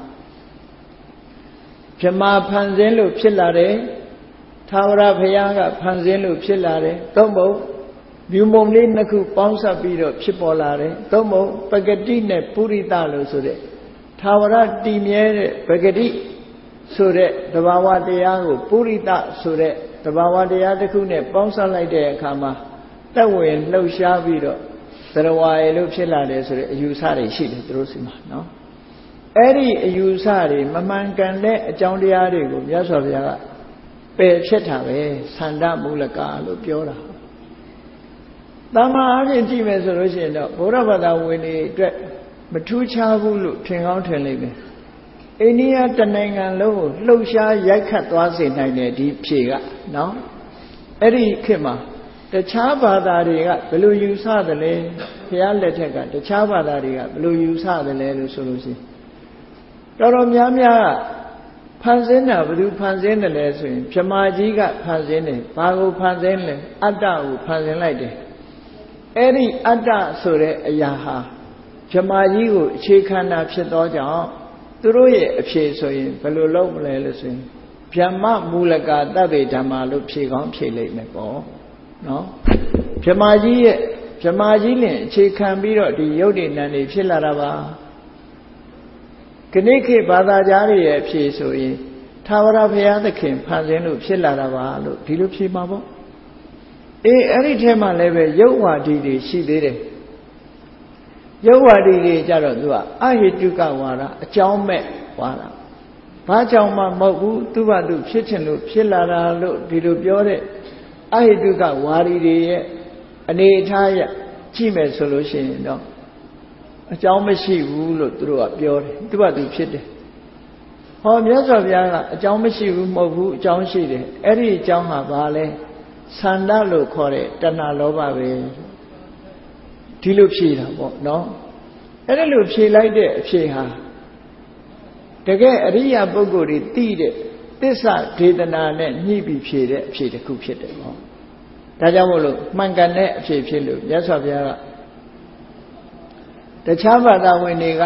ဗြဟ္မာဖန်ဆင်းလို့ဖြစ်လာတယ်သာဝရဘုရားကဖန်ဆင်းလို့ဖြစ်လာတယ်သို့မဟုတ်မြူမုံလေးနှစ်ခုပေါင်းစပ်ပြီးတော့ဖြစ်ပေါ်လာတယ်သို့မဟုတ်ပဂတိနဲ့ပုရိသလို့ဆိုတဲ့သာဝရတည်မြဲတဲ့ပဂတိဆိုတဲ့သဘာဝတရားကိုပုရိသဆိုတဲ့သဘာဝတရားတစ်ခုနဲ့ပေါင်းစပ်လိုက်တဲ့အခါမှာတက်ဝင်လှုပ်ရှားပြီးတော့သရဝါရေလို့ဖြစ်လာတယ်ဆိုတဲ့အယူဆတွေရှိတယ်သူတို့စီမှာနော်အဲ့ဒီအယူဆတွေမမှန်ကန်တဲ့အကြောင်းတရားတွေကိုမြတ်စွာဘုရားကပယ်ဖြစ်တာပဲသန္တမူလကလို့ပြောတာတမ္မာအချင်းကြည့်မယ်ဆိုလို့ရှိရင်တော့ဘုရားဘာသာဝင်တွေအတွက်မထူးခြားဘူးလို့ထင်ကောင်းထင်လိမ့်မယ်အိန္ဒိယတနိုင်ငံလုံးကိုလှုပ်ရှားရိုက်ခတ်သွားစေနိုင်တယ်ဒီဖြေကနော်အဲ့ဒီခေတ်မှာတခြားဘာသာတွေကဘယ်လိုယူဆသလဲဘုရားလက်ထက်ကတခြားဘာသာတွေကဘယ်လိုယူဆသလဲလို့ဆိုလို့ရှိရင်တော်တော်များများဖန်ဆင်းတာဘယ်သူဖန်ဆင်းတယ်လဲဆိုရင်ဗြဟ္မာကြီးကဖန်ဆင်းတယ်ဘာကိုဖန်ဆင်းလဲအတ္တကိုဖန်ဆင်းလိုက်တယ်အဲ့ဒီအတ္တဆိုတဲ့အရာဟာဗြဟ္မာကြီးကိုအခြေခံတာဖြစ်သောကြောင့်သူတို့ရဲ့အဖြေဆိုရင်ဘယ်လိုလုပ်မလဲလို့ဆိုရင်ဗြဟ္မမူလကတဗ္ဗေဓမ္မာလို့ဖြေကောင်းဖြေလိုက်မယ်ပေါ့နော်ဗြဟ္မာကြီးရဲ့ဗြဟ္မာကြီးလင်အခြေခံပြီးတော့ဒီယုတ်တိနံတွေဖြစ်လာတာပါခဏိခေဘာသာကြားတွေရဲ့အဖြေဆိုရင်သာဝရဘုရားသခင်ဖန်ဆင်းလို့ဖြစ်လာတာပါလို့ဒီလိုဖြေမှာပေါ့အဲ့ဒီထဲမှာလည်းပဲယုတ်ဝါဒီတွေရှိသေးတယ်ယုတ်ဝါဒီတွေကြတော့သူကအဟိတုကဝါဒအကြောင်းမဲ့ဝါဒဘာကြောင့်မှမဟုတ်ဘူးသူ့ဘာသူဖြစ်ချင်လို့ဖြစ်လာတာလို့ဒီလိုပြောတဲ့အဟိတုကဝါဒီတွေရဲ့အနေအထားရကြည့်မယ်ဆိုလို့ရှိရင်တော့အကြောင်းမရှိဘူးလို့သူတို့ကပြောတယ်သူ့ဘာသူဖြစ်တယ်ဟောမြတ်စွာဘုရားကအကြောင်းမရှိဘူးမဟုတ်ဘူးအကြောင်းရှိတယ်အဲ့ဒီအကြောင်းဟာဘာလဲသန္တလို့ခေါ်တဲ့တဏှာလောဘပဲဒီလိုဖြေတာပေါ့နော်အဲ့ဒါလိုဖြေလိုက်တဲ့အဖြေဟာတကယ်အရိယာပုဂ္ဂိုလ်တွေသိတဲ့သစ္စာဒေသနာနဲ့ညှိပြီးဖြေတဲ့အဖြေတစ်ခုဖြစ်တယ်ပေါ့ဒါကြောင့်မို့လို့မှန်ကန်တဲ့အဖြေဖြစ်လို့မြတ်စွာဘုရားကတခြားဘာသာဝင်တွေက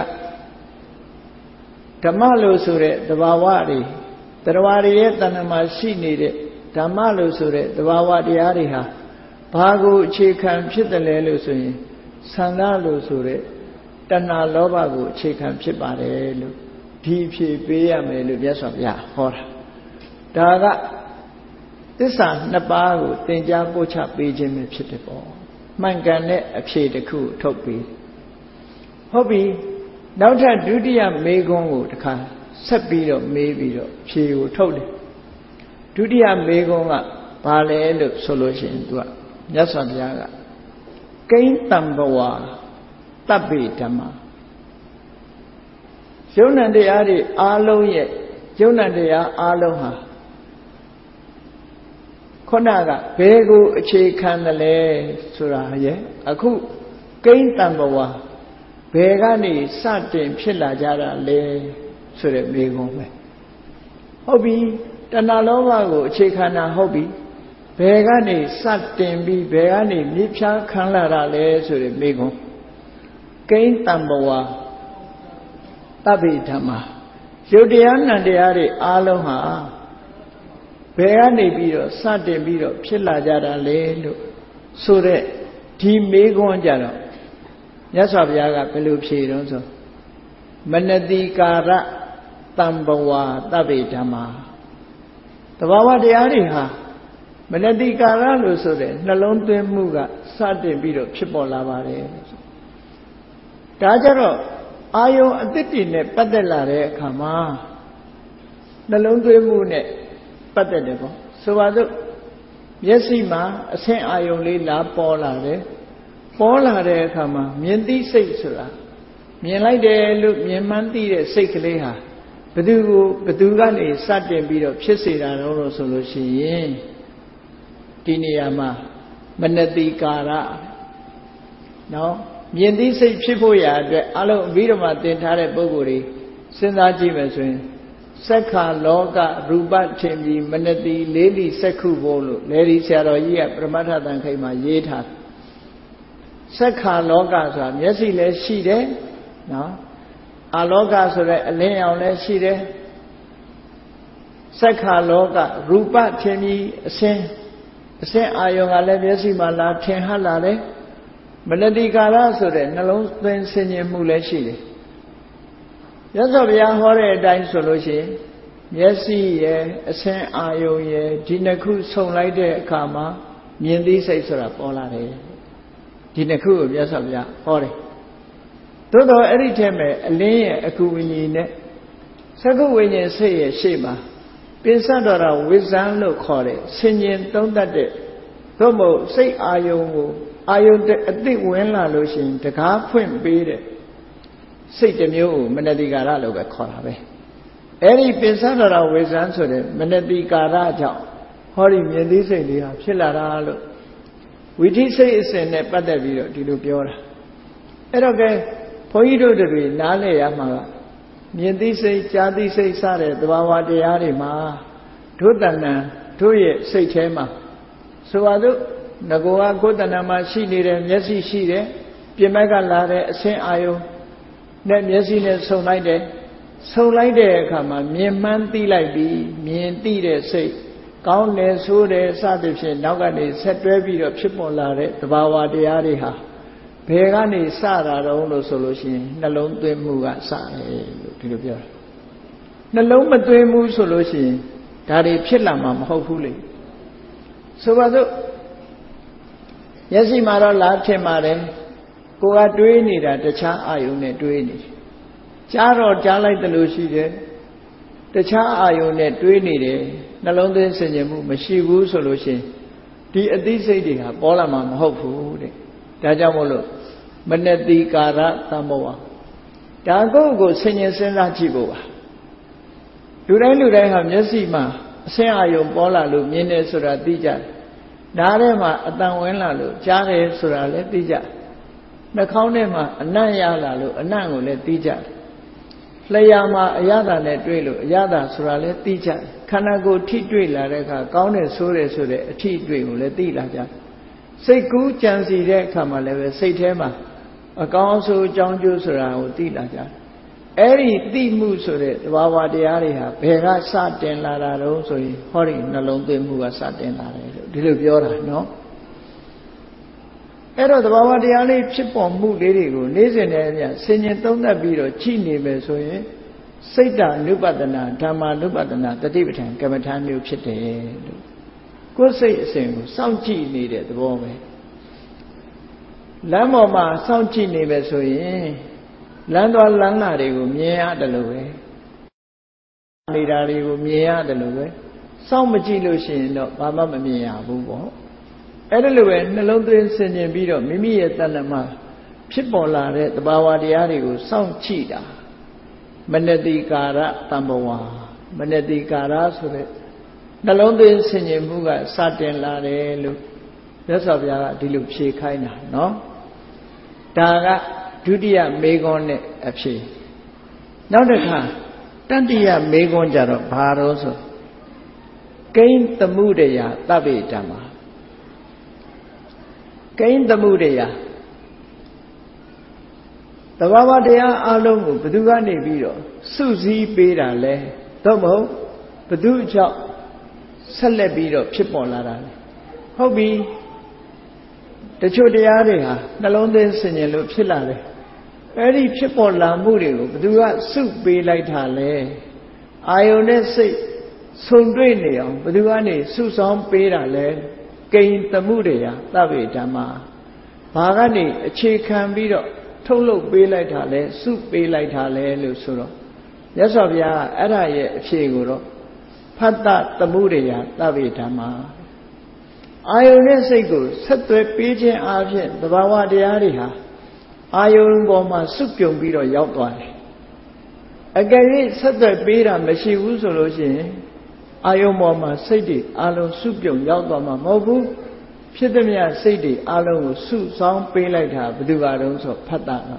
ဓမ္မလို့ဆိုတဲ့သဘာဝတွေတရားတွေရဲ့တဏ္ဍာမှာရှိနေတဲ့ဓမ္မလို့ဆိုတဲ့သဘာဝတရားတွေဟာဘာကိုအခြေခံဖြစ်တယ်လဲလို့ဆိုရင်သန္တာလို့ဆိုတဲ့တဏှာလောဘကိုအခြေခံဖြစ်ပါတယ်လို့ဒီဖြေပေးရမယ်လို့မြတ်စွာဘုရားဟောတာဒါကသစ္စာနှစ်ပါးကိုသင်ကြားပို့ချပေးခြင်းပဲဖြစ်တယ်ပေါ့မှန်ကန်တဲ့အဖြေတစ်ခုထုတ်ပြီးဟုတ်ပြီနောက်ထပ်ဒုတိယမေးခွန်းကိုတစ်ခါဆက်ပြီးတော့မေးပြီးတော့ဖြေကိုထုတ်တယ်ဒုတိယမေးခွန်းကဘာလဲလို့ဆိုလို့ရှိရင်သူကမြတ်စွာဘုရားကကိဉ္တံဘဝတဗ္ဗေဓမ္မာယုံ nant တရားတွေအားလုံးရဲ့ယုံ nant တရားအားလုံးဟာခုနကဘယ်ကိုအခြေခံတယ်လဲဆိုတာရဲ့အခုကိဉ္တံဘဝဘယ်ကနေစတင်ဖြစ်လာကြတာလဲဆိုတဲ့မေးခွန်းပဲဟုတ်ပြီတဏှာလောဘကိုအခြေခံတာဟုတ်ပြီဘယ်ကနေစတင်ပြီးဘယ်ကနေမြစ်ဖြားခံလာတာလဲဆိုတဲ့မေးခွန်းကိဉ္တံဘဝတဗ္ဗေဓမ္မာယုတ်တရားနံတရားတွေအားလုံးဟာဘယ်ကနေပြီးတော့စတင်ပြီးတော့ဖြစ်လာကြတာလဲလို့ဆိုတဲ့ဒီမေးခွန်းကြတော့မြတ်စွာဘုရားကဘယ်လိုဖြေတော့ဆိုမနတိကာရတံဘဝတဗ္ဗေဓမ္မာသဘာဝတရားတွေဟာမနတိကာရလို့ဆိုတဲ့နှလုံးသွင်းမှုကစတင်ပြီးတော့ဖြစ်ပေါ်လာပါတယ်ဒါကြတော့အာယုံအသစ်တည်နဲ့ပတ်သက်လာတဲ့အခါမှာနှလုံးသွင်းမှုနဲ့ပတ်သက်တယ်ပေါ့ဆိုပါစို့မျက်စိမှာအဆင့်အာယုံလေးလာပေါ်လာတယ်ပေါ်လာတဲ့အခါမှာမြင်သိစိတ်ဆိုတာမြင်လိုက်တယ်လို့မြင်မှန်းသိတဲ့စိတ်ကလေးဟာဘသူကနေစတင်ပြီးတော့ဖြစ်စေတာတော့ဆိုလို့ရှိရင်ဒီနေရာမှာမနတိကာရနော်မြင်သိစိတ်ဖြစ်ဖို့ရာအတွက်အလုံးအပြီးတော့မှသင်ထားတဲ့ပုဂ္ဂိုလ်တွေစဉ်းစားကြည့်မယ်ဆိုရင်စက္ခလောကရူပထင်ပြီးမနတိလေးတိစက္ခုဘို့လို့လေဒီဆရာတော်ကြီးကပရမတ္ထသံခိတ်မှာရေးထားစက္ခလောကဆိုတာမျက်စိလည်းရှိတယ်နော်အာလောကဆိုတဲ့အလင်းရောင်လည်းရှိတယ်စက္ခလောကရူပထင်ပြီးအစင်းအာယုံကလည်းမျက်စိမှာလာထင်ဟပ်လာတယ်မနတိကာရဆိုတဲ့နှလုံးသွင်းဆင်ញင်မှုလည်းရှိတယ်မြတ်စွာဘုရားဟောတဲ့အတိုင်းဆိုလို့ရှိရင်မျက်စိရဲ့အစင်းအာယုံရဲ့ဒီနှစ်ခုဆုံလိုက်တဲ့အခါမှာမြင်သိစိတ်ဆိုတာပေါ်လာတယ်ဒီနှစ်ခုကိုမြတ်စွာဘုရားဟောတယ်သို့တော့အဲ့ဒီထဲမှာအလင်းရဲ့အကူဝိညာဉ်နဲ့သက္ကုဝိညာဉ်စိတ်ရဲ့ရှေ့မှာပိစတော်တာဝိဇ္ဇံလို့ခေါ်တဲ့ဆင်ញင်သုံးတတ်တဲ့သို့မဟုတ်စိတ်အာယုံကိုအာယုံအသိဝင်လာလို့ရှိရင်တကားဖွင့်ပေးတဲ့စိတ်တစ်မျိုးကိုမနတိကာရလို့ပဲခေါ်တာပဲအဲ့ဒီပိစတော်တာဝိဇ္ဇံဆိုတဲ့မနတိကာရကြောင့်ဟောဒီမြင်သိစိတ်လေးဟာဖြစ်လာတာလို့ဝိသိစိတ်အစဉ်နဲ့ပတ်သက်ပြီးတော့ဒီလိုပြောတာအဲ့တော့ကဲဘုန်းကြီးတို့တွေနားလည်ရမှာကမြင်သိစိတ်ကြားသိစိတ်စတဲ့သဘာဝတရားတွေမှာတို့တဏ္ဍတို့ရဲ့စိတ်ထဲမှာဆိုပါစို့ငကောကကိုယ်တဏ္ဍမှာရှိနေတဲ့မျက်စိရှိတယ်ပြင်ဘက်ကလာတဲ့အဆင်းအာယုံနဲ့မျက်စိနဲ့ဆုံလိုက်တဲ့အခါမှာမြင်မှန်းသိလိုက်ပြီးမြင်သိတဲ့စိတ်ကောင်းတယ်ဆိုးတယ်စသဖြင့်နောက်ကနေဆက်တွဲပြီးတော့ဖြစ်ပေါ်လာတဲ့သဘာဝတရားတွေဟာဘယ်ကနေစတာတော့လို့ဆိုလို့ရှိရင်နှလုံးသွင်းမှုကစတယ်လို့ဒီလိုပြောတာနှလုံးမသွင်းဘူးဆိုလို့ရှိရင်ဒါတွေဖြစ်လာမှာမဟုတ်ဘူးလေဆိုပါစို့မျက်စိမှာတော့လားထင်ပါတယ်ကိုယ်ကတွေးနေတာတခြားအာယုံနဲ့တွေးနေတယ်ကြားတော့ကြားလိုက်တယ်လို့ရှိတယ်တခြားအာယုံနဲ့တွေးနေတယ်နှလုံးသွင်းဆင်ခြင်မှုမရှိဘူးဆိုလို့ရှိရင်ဒီအသိစိတ်တွေဟာပေါ်လာမှာမဟုတ်ဘူးတဲ့ဒါကြောင့်မို့လို့မနတိကာရသံဘောဝဒါကိုဆင်ញင်စဉ်းစားကြည့်ဖို့ပါလူတိုင်းဟာမျက်စိမှာအဆင်းအာယုံပေါ်လာလို့မြင်တယ်ဆိုတာသိကြတယ်နားထဲမှာအတန်ဝင်လာလို့ကြားတယ်ဆိုတာလည်းသိကြတယ်နှာခေါင်းထဲမှာအနံ့ရလာလို့အနံ့ကိုလည်းသိကြတယ်လျှာမှာအရသာနဲ့တွေ့လို့အရသာဆိုတာလည်းသိကြတယ်ခန္ဓာကိုယ်ထိတွေ့လာတဲ့အခါကောင်းတယ်ဆိုးတယ်ဆိုတဲ့အထိတွေ့ကိုလည်းသိလာကြတယ်စိတ်ကူးကြံစီတဲ့အခါမှာလည်းပဲစိတ်ထဲမှာအကောင်းအဆိုးအကြောင်းကျိုးဆိုတာကိုသိလာကြတယ်အဲ့ဒီသိမှုဆိုတဲ့သဘာဝတရားတွေဟာဘယ်ကစတင်လာတာတုံးဆိုရင်ဟောဒီနှလုံးသွင်းမှုကစတင်လာတယ်လို့ဒီလိုပြောတာနော်အဲ့တော့သဘာဝတရားလေးဖြစ်ပေါ်မှုလေးတွေကိုနေ့စဉ်နဲ့အမျှဆင်ញင်သုံးသပ်ပြီးတော့ကြည့်နေမယ်ဆိုရင်စိတ်တ ानु ပဒနာဓမ္မာနုပဒနာတတိပဋ္ဌာန်ကမ္မထာမျိုးဖြစ်တယ်လို့ကိုယ်စိတ်အစဉ်ကိုစောင့်ကြည့်နေတဲ့သဘောပဲလမ်းပေါ်မှာစောင့်ကြည့်နေပဲဆိုရင်လမ်းသွားလမ်းလာတွေကိုမြင်ရတယ်လို့ပဲနေတာတွေကိုမြင်ရတယ်လို့ပဲစောင့်မကြည့်လို့ရှိရင်တော့ဘာမှမမြင်ရဘူးပေါ့အဲ့ဒါလိုပဲနှလုံးသွင်းဆင်ခြင်ပြီးတော့မိမိရဲ့တဏ္ဍမှာဖြစ်ပေါ်လာတဲ့သဘာဝတရားတွေကိုစောင့်ကြည့်တာမနတိကာရတံဘဝမနတိကာရဆိုတဲ့နှလုံးသွင်းဆင်ခြင်မှုကစတင်လာတယ်လို့မြတ်စွာဘုရားကဒီလိုဖြေခိုင်းတာနော်ဒါကဒုတိယမေခွန်းနဲ့အဖြေနောက်တစ်ခါတတိယမေခွန်းကြတော့ဘာလို့ဆိုကိဉ္တမှုတရာသဗ္ဗေဓမ္မာကိဉ္တမှုတရာသဘာဝတရားအလုံးကိုဘယ်သူကနေပြီးတော့စုစည်းပေးတာလဲသို့မဟုတ်ဘယ်သူကြောင့်ဆက်လက်ပြီးတော့ဖြစ်ပေါ်လာတာလဲဟုတ်ပြီတချို့တရားတွေဟာနှလုံးသွင်းဆင်ញင်လို့ဖြစ်လာတယ်အဲ့ဒီဖြစ်ပေါ်လာမှုတွေကိုဘယ်သူကစုပေးလိုက်တာလဲအာယုန်နဲ့စိတ်ဆုံတွေ့နေအောင်ဘယ်သူကနေစုဆောင်ပေးတာလဲကိဉ္တမှုတွေရာသဗ္ဗေဓမ္မာဘာကနေအခြေခံပြီးတော့ထုတ်လုပ်ပေးလိုက်တာလဲစုပေးလိုက်တာလဲလို့ဆိုတော့မြတ်စွာဘုရားကအဲ့ဒါရဲ့အဖြေကိုတော့ဖတ္တသမှုတွေရာသဗ္ဗေဓမ္မာအာယုန်နဲ့စိတ်ကိုဆက်သွယ်ပေးခြင်းအပြင်သဘာဝတရားတွေဟာအာယုန်ပေါ်မှာစုပြုံပြီးတော့ရောက်သွားတယ်အကယ်၍ဆက်သွယ်ပေးတာမရှိဘူးဆိုလို့ရှိရင်အာယုံပေါ်မှာစိတ်တွေအလုံးစုပြုံရောက်သွားမှာမဟုတ်ဘူးဖြစ်သည်မြတ်စိတ်တွေအလုံးကိုစုဆောင်းပေးလိုက်တာဘယ်သူကတုံးဆိုဖတ်တာက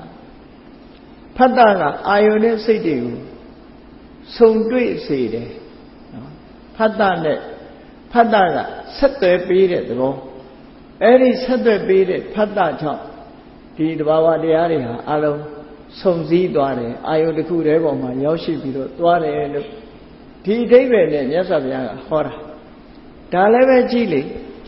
အာယုံနဲ့စိတ်တွေကိုစုံတွေ့စေတယ်နော်ဖတ်တာကဆက်သွယ်ပေးတဲ့သဘောအဲ့ဒီဆက်သွယ်ပေးတဲ့ဖတ်တာကြောင့်ဒီတဘာဝတရားတွေဟာအလုံးစုံစည်းသွားတယ်အာယုတစ်ခုတည်းပေါ်မှာရောက်ရှိပြီးတော့သွားတယ်လို့ဒီအဓိပ္ပာယ်နဲ့မြတ်စွာဘုရားကဟောတာဒါလည်းပဲကြည့်လေ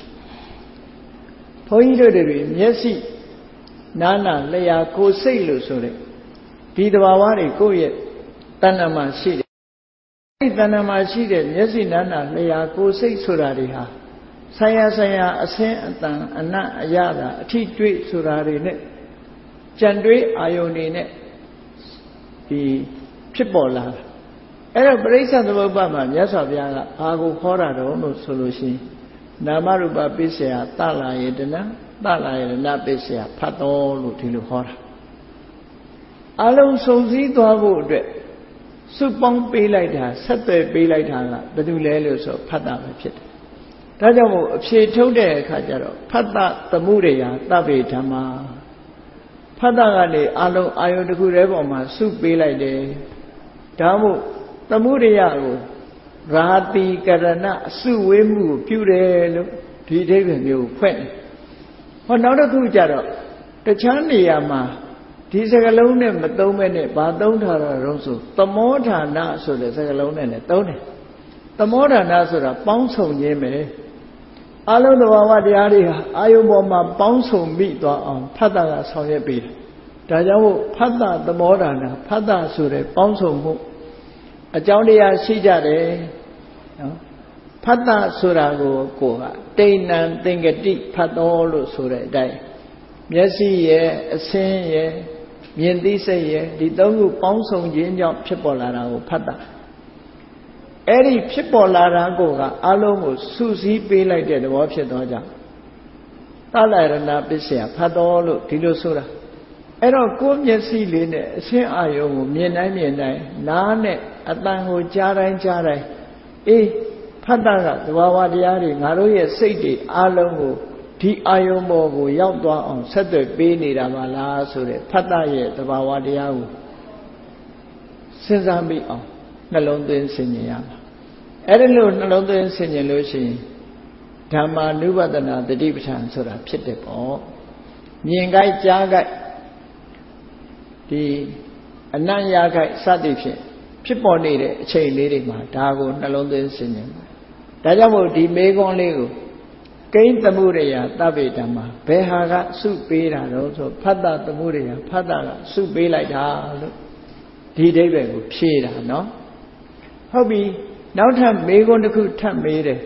ဘုန်းကြီးတို့တွေမျက်စိနာနာလျှာကိုယ်စိတ်လို့ဆိုတဲ့ဒီတဘာဝတွေကိုယ့်ရဲ့တဏ္ဍာမှာရှိတယ်ဒီတဏ္ဍာမှာရှိတဲ့မျက်စိနာနာလျှာကိုယ်စိတ်ဆိုတာတွေဟာဆိုင်ရာအစင်းအတန်အနတ်အရသာအထိတွေ့ဆိုတာတွေနဲ့ကြံတွေးအာယုန်တွေနဲ့ဒီဖြစ်ပေါ်လာတာအဲ့တော့ပရိစ္ဆေသမုပ္ပါဒ်မှာမြတ်စွာဘုရားကဘာကိုခေါ်တာတော့လို့ဆိုလို့ရှိရင်နာမရူပပစ္စယသလာယေတနာသလာယေတနာပစ္စယဖတ်တော်လို့ဒီလိုဟောတာအလုံးစုံစည်းသွားဖို့အတွက်စုပေါင်းပေးလိုက်တာဆက်သွယ်ပေးလိုက်တာကဘယ်သူလဲလို့ဆိုဖတ်တာပဲဖြစ်တယ်ဒါကြောင့်မို့အဖြေထုတ်တဲ့အခါကျတော့ဖတ်တာသမှုရိယာသဗ္ဗေဓမ္မာဖတ်တာကနေအလုံးအာယုတစ်ခုတည်းပေါ်မှာစုပေးလိုက်တယ်ဒါမို့သမှုရိယကိုရာတိကရဏအစုဝေးမှုကိုပြုတယ်လို့ဒီအဓိပ္ပာယ်မျိုးဖွင့်ဟောနောက်တစ်ခုကျတော့တခြားနေရာမှာဒီစကားလုံးနဲ့မသုံးမဲနဲ့ဘာသုံးထားတာတော့ဆိုသမောဌာနဆိုတဲ့စကားလုံးနဲ့လည်းသုံးတယ်သမောဌာနဆိုတာပေါင်းစုံခြင်းပဲအလုံးသဘာဝတရားတွေဟာအာယုံပေါ်မှာပေါင်းစုံမိသွားအောင်ဖတ်တာကဆောင်ရွက်ပေးတယ်ဒါကြောင့်မို့ဖတ်တာသမောဌာနဖတ်တာဆိုတဲ့ပေါင်းစုံမှုအကြောင်းတရားရှိကြတယ်နော်ဖတ်တာဆိုတာကိုကတိဏ္ဏံသင်္ကတိဖတ်တော်လို့ဆိုတဲ့အတိုင်းမျက်စိရဲ့အဆင်းရဲ့မြင်သိစိတ်ရဲ့ဒီသုံးခုပေါင်းစုံခြင်းကြောင့်ဖြစ်ပေါ်လာတာကိုဖတ်တာအဲ့ဒီဖြစ်ပေါ်လာတာကအလုံးကိုစုစည်းပေးလိုက်တဲ့သဘောဖြစ်သောကြောင့်သလရဏပစ္စယဖတ်တော်လို့ဒီလိုဆိုတာအဲ့တော့ကိုယ်မျက်စိလေးနဲ့အရှင်းအာယုံကိုမြင်တိုင်းနားနဲ့အတန်ကိုကြားတိုင်းအေးဖတ်တာကသဘာဝတရားတွေငါတို့ရဲ့စိတ်တွေအလုံးကိုဒီအာယုံပေါ်ကိုရောက်သွားအောင်ဆက်သွယ်ပေးနေတာပါလားဆိုတဲ့ဖတ်တာရဲ့သဘာဝတရားကိုစဉ်းစားမိအောင်နှလုံးသွင်းဆင်ခြင်ရမှာအဲ့ဒီလိုနှလုံးသွင်းဆင်ခြင်လို့ရှိရင်ဓမ္မာနုပဒနာတတိပဋ္ဌာန်ဆိုတာဖြစ်တယ်ပေါ့မြင်ကြိုက်ကြားကြိုက်ဒီအနံ့ရကြိုက်စသည်ဖြင့်ဖြစ်ပေါ်နေတဲ့အချိန်လေးတွေမှာဒါကိုနှလုံးသွင်းဆင်ခြင်ပါဒါကြောင့်မို့ဒီမေခွန်းလေးကိုကိန်းသမှုရိယာသဗ္ဗေဓမ္မာဘယ်ဟာကစုပေးတာတော့ဆိုဖတ်တာသမှုရိယာဖတ်တာကစုပေးလိုက်တာလို့ဒီအဓိပ္ပာယ်ကိုဖြေတာနော်ဟုတ်ပြီနောက်ထပ်မေခွန်းတစ်ခုထပ်မေးတယ်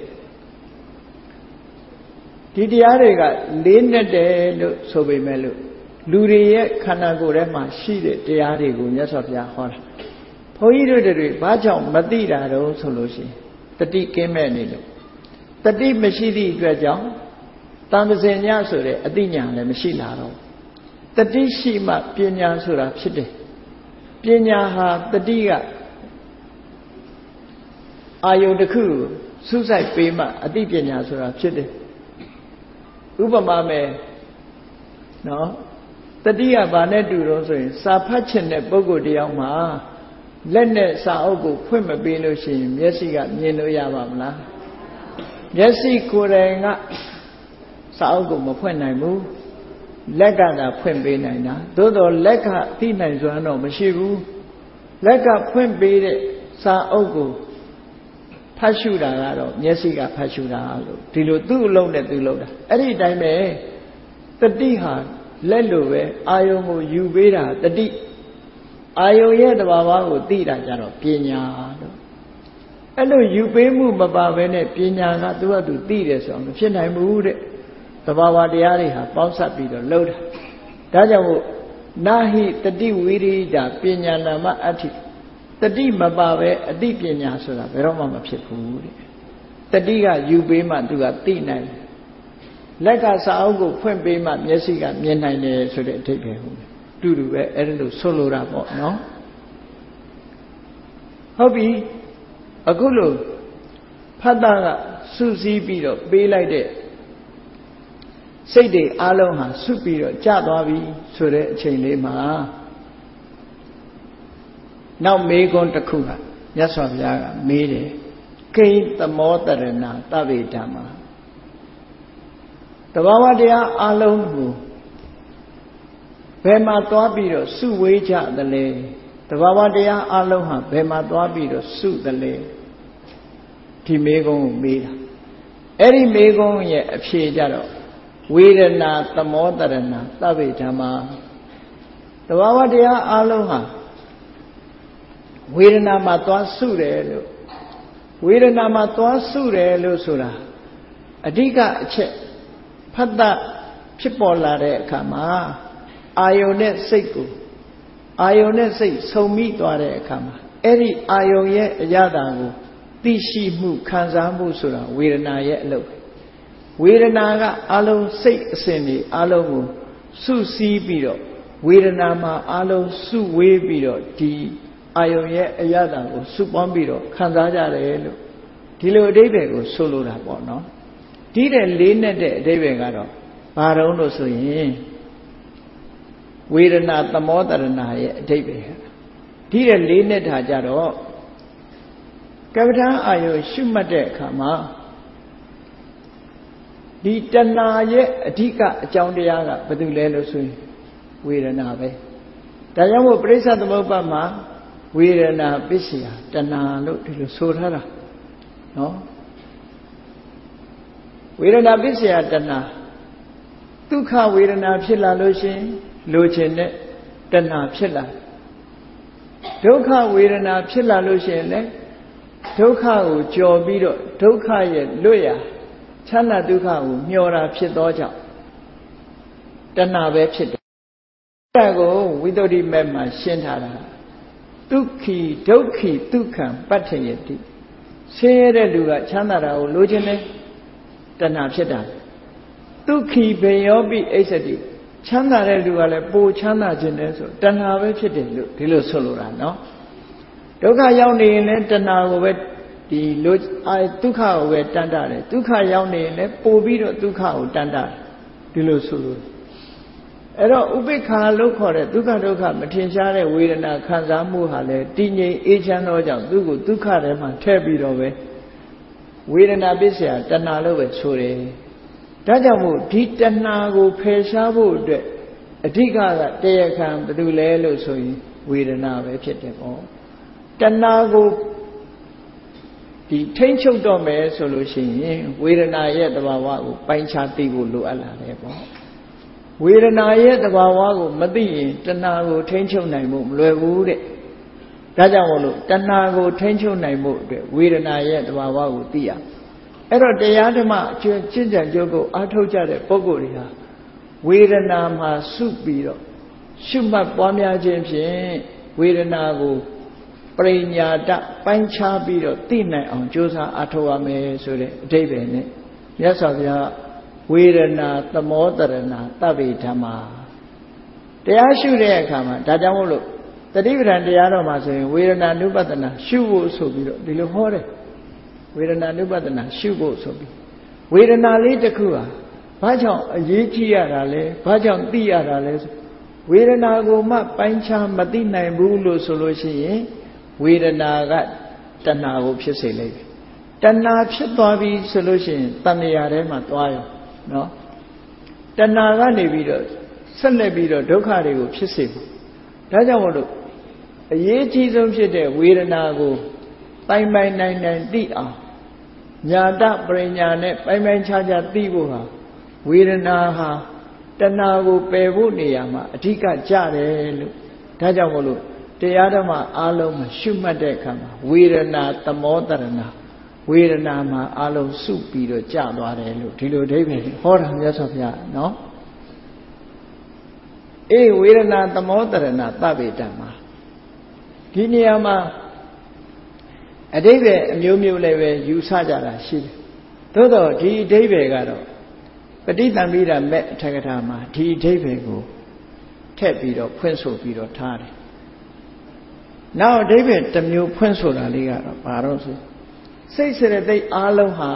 ဒီတရားတွေကလေးနဲ့တယ်လို့ဆိုပေမဲ့လို့လူတွေရဲ့ခန္ဓာကိုယ်ထဲမှာရှိတဲ့တရားတွေကိုမြတ်စွာဘုရားဟောတာဘုန်းကြီးတို့တွေဘာကြောင့်မသိတာတော့ဆိုလို့ရှိရင်တတိကင်းမဲ့နေလို့တတိမရှိသည့်အတွက်ကြောင့်တန်ပစင်ညဆိုတဲ့အသိဉာဏ်လည်းမရှိလာတော့တတိရှိမှပညာဆိုတာဖြစ်တယ်ပညာဟာတတိကအာယုတစ်ခုစုစိုက်ပေးမှအသိပညာဆိုတာဖြစ်တယ်ဥပမာမဲ့နော်တတိယဘာနဲ့တူတော့ဆိုရင်စာဖတ်ခြင်းတဲ့ပုဂ္ဂိုလ်တယောက်မှာလက်နဲ့စာအုပ်ကိုဖွင့်မပေးလို့ရှိရင်မျက်စိကမြင်လို့ရပါမလားမျက်စိကိုယ်တိုင်ကစာအုပ်ကိုမဖွင့်နိုင်ဘူးလက်ကသာဖွင့်ပေးနိုင်တာသို့တော်လက်ကသိနိုင်စွမ်းတော့မရှိဘူးလက်ကဖွင့်ပေးတဲ့စာအုပ်ကိုဖတ်ရှုတာကတော့မျက်စိကဖတ်ရှုတာလို့ဒီလိုသူ့အလုံးနဲ့သူလုပ်တာအဲ့ဒီအတိုင်းပဲတတိဟာလက်လိုပဲအာယုံကိုယူပေးတာတတိအာယုံရဲ့တဘာဝကိုသိတာကြတော့ပညာလို့အဲ့လိုယူပေးမှုမပါဘဲနဲ့ပညာကသူ့အတူသိတယ်ဆိုတော့မဖြစ်နိုင်ဘူးတဲ့တဘာဝတရားတွေဟာပေါင်းစပ်ပြီးတော့လှုပ်တာဒါကြောင့်မို့နာဟိတတိဝိရိဒပညာနာမအဋ္ဌိတတိမပါပဲအတိပညာဆိုတာဘယ်တော့မှမဖြစ်ဘူးတဲ့တတိကယူပေးမှသူကသိနိုင်တယ်လက်ကစာအုပ်ကိုဖွင့်ပေးမှမျက်စိကမြင်နိုင်တယ်ဆိုတဲ့အဓိပ္ပာယ်ဟုတ်တယ်တူတူပဲအဲ့ဒါလို့ဆိုလိုတာပေါ့နော်ဟုတ်ပြီအခုလို့ဖတ်တာကစုစည်းပြီးတော့ပေးလိုက်တဲ့စိတ်တွေအားလုံးဟာစုပြီးတော့ကျသွားပြီဆိုတဲ့အချိန်လေးမှာနောက်မေးခွန်းတစ်ခုကမြတ်စွာဘုရားကမေးတယ်ကိဉ္သမောတရဏသဗ္ဗေဓမ္မာတဘာဝတရားအားလုံးကိုဘယ်မှာသွားပြီးတော့စုဝေးကြသလဲတဘာဝတရားအားလုံးဟာဘယ်မှာသွားပြီးတော့စုသလဲဒီမေးခွန်းကိုမေးတာအဲ့ဒီမေးခွန်းရဲ့အဖြေကြတော့ဝေဒနာသမောတရဏသဗ္ဗေဓမ္မာတဘာဝတရားအားလုံးဟာဝေဒနာမှာသွားစုတယ်လို့ဝေဒနာမှာသွားစုတယ်လို့ဆိုတာအဓိကအချက်ဖတ်တာဖြစ်ပေါ်လာတဲ့အခါမှာအာယုန်နဲ့စိတ်ကိုအာယုန်နဲ့စိတ်ဆုံမိသွားတဲ့အခါမှာအဲ့ဒီအာယုန်ရဲ့အရသာကိုသိရှိမှုခံစားမှုဆိုတာဝေဒနာရဲ့အလုပ်ဝေဒနာကအလုံးစိတ်အစဉ်တွေအလုံးကိုစုစည်းပြီးတော့ဝေဒနာမှာအလုံးစုဝေးပြီးတော့ဒီအာယုန်ရဲ့အရသာကိုစုပေါင်းပြီးတော့ခံစားကြတယ်လို့ဒီလိုအဓိပ္ပာယ်ကိုဆိုလိုတာပေါ့နော်ဒီတဲ့လေးနဲ့တဲ့အဓိပ္ပာယ်ကတော့ဘာတုံးလို့ဆိုရင်ဝေဒနာသမောတရဏရဲ့အဓိပ္ပာယ်ဒီတဲ့လေးနဲ့ထားကြတော့ကပ္ပဋ္ဌာန်းအာယုန်ရှုမှတ်တဲ့အခါမှာဒီတဏှာရဲ့အဓိကအကြောင်းတရားကဘာလို့လဲလို့ဆိုရင်ဝေဒနာပဲဒါကြောင့်မို့ပရိစ္ဆေသမုပ္ပါဒ်မှာဝေဒနာပစ္စယတဏှာလို့ဒီလိုဆိုထားတာနော်ဝေဒနာပစ္စယတဏှာဒုက္ခဝေဒနာဖြစ်လာလို့ရှိရင်လိုချင်တဲ့တဏှာဖြစ်လာဒုက္ခဝေဒနာဖြစ်လာလို့ရှိရင်လည်းဒုက္ခကိုကြော်ပြီးတော့ဒုက္ခရဲ့လွတ်ရာချမ်းသာဒုက္ခကိုမျှော်တာဖြစ်သောကြောင့်တဏှာပဲဖြစ်တယ်။ဒါကိုဝိသုဒ္ဓိမက်မှာရှင်းထားတာဒုက္ခိဒုက္ခိဒုက္ခံပဋ္ဌယတိဆင်းရဲတဲ့လူကချမ်းသာတာကိုလိုချင်တယ်တဏှာဖြစ်တာဒုက္ခိဘေယောပိအိစ္ဆတိချမ်းသာတဲ့လူကလည်းပိုချမ်းသာခြင်းတယ်ဆိုတဏှာပဲဖြစ်တယ်လို့ဒီလိုဆိုလိုတာနော်ဒုက္ခရောက်နေရင်လည်းတဏှာကိုပဲဒီလိုဒုက္ခကိုပဲတန်တာတယ်ဒုက္ခရောက်နေရင်လည်းပို့ပြီးတော့ဒုက္ခကိုတန်တာဒီလိုဆိုလို့အဲ့တော့ဥပိ္ပခာလို့ခေါ်တဲ့ဒုက္ခဒုက္ခမထင်ရှားတဲ့ဝေဒနာခံစားမှုဟာလည်းတည်ငြိမ်အေးချမ်းသောကြောင့်သူ့ကိုဒုက္ခထဲမှာထည့်ပြီးတော့ပဲဝေဒနာပစ္စယတဏှာလို့ပဲဆိုတယ်ဒါကြောင့်မို့ဒီတဏှာကိုဖယ်ရှားဖို့အတွက်အဓိကတရားခံဘာလို့လဲလို့ဆိုရင်ဝေဒနာပဲဖြစ်တယ်ပေါ့တဏှာကိုဒီထိမ့်ချုပ်တော့မယ်ဆိုလို့ရှိရင်ဝေဒနာရဲ့သဘာဝကိုပိုင်းခြားသိဖို့လိုအပ်လာတယ်ပေါ့ဝေဒနာရဲ့သဘာဝကိုမသိရင်တဏှာကိုထိမ့်ချုပ်နိုင်ဖို့မလွယ်ဘူးတဲ့ဒါကြောင့်မို့လို့တဏှာကိုထိမ့်ချုပ်နိုင်ဖို့အတွက်ဝေဒနာရဲ့သဘာဝကိုသိရအဲ့တော့တရားဓမ္မအကျင့်ကျင့်ကြံကြုတ်ကိုအားထုတ်ကြတဲ့ပုဂ္ဂိုလ်တွေဟာဝေဒနာမှာစုပြီးတော့ရှုမှတ်ပွားများခြင်းဖြင့်ဝေဒနာကိုပရိညာတပိုင်းခြားပြီးတော့သိနိုင်အောင်ကြိုးစားအားထုတ်ရမယ်ဆိုတဲ့အဓိပ္ပာယ်နဲ့မြတ်စွာဘုရားဝေဒနာသမောတရဏသဗ္ဗေဓမ္မာတရားရှုတဲ့အခါမှာဒါကြောင့်မို့လို့တတိပဌာန်တရားတော်မှာဆိုရင်ဝေဒနာနုပတနာရှုဖို့ဆိုပြီးတော့ဒီလိုဟောတယ်ဝေဒနာနုပတနာရှုဖို့ဆိုပြီးဝေဒနာလေးတစ်ခုဟာဘာကြောင့်အရေးကြီးရတာလဲဘာကြောင့်သိရတာလဲဆိုဝေဒနာကိုမှပိုင်းခြားမသိနိုင်ဘူးလို့ဆိုလို့ရှိရင်ဝေဒနာကတဏှာကိုဖြစ်စေလိုက်တယ်တဏှာဖြစ်သွားပြီဆိုလို့ရှိရင်တဏှာထဲမှာသွားရောနော်တဏှာကနေပြီးတော့ဆက်လက်ပြီးတော့ဒုက္ခတွေကိုဖြစ်စေမှာဒါကြောင့်မို့လို့အရေးကြီးဆုံးဖြစ်တဲ့ဝေဒနာကိုပိုင်ပိုင်နိုင်နိုင်သိအောင်ညာတပရိညာနဲ့ပိုင်ပိုင်ခြားခြားသိဖို့ဟာဝေဒနာဟာတဏှာကိုပယ်ဖို့နေရာမှာအဓိကကြတယ်လို့ဒါကြောင့်မို့လို့တရားဓမ္မအားလုံးမှာရှုမှတ်တဲ့အခါမှာဝေဒနာသမောတရဏဝေဒနာမှာအားလုံးစုပြီးတော့ကြာသွားတယ်လို့ဒီလိုအဓိပ္ပာယ်ဟောတာမြတ်စွာဘုရားနော်အေးဝေဒနာသမောတရဏသဗ္ဗေဓမ္မာဒီနေရာမှာအဓိပ္ပာယ်အမျိုးမျိုးလည်းပဲယူဆကြတာရှိတယ်သို့တော့ဒီအဓိပ္ပာယ်ကတော့ပဋိသင်္ပိဒမဲ့အထက်ကထာမှာဒီအဓိပ္ပာယ်ကိုထည့်ပြီးတော့ဖွင့်ဆိုပြီးတော့ထားတယ်နောက်အဓိပ္ပာယ်တစ်မျိုးဖွင့်ဆိုတာလေးကတော့ဘာလို့ဆိုစိတ်စေတသိက်အားလုံးဟာ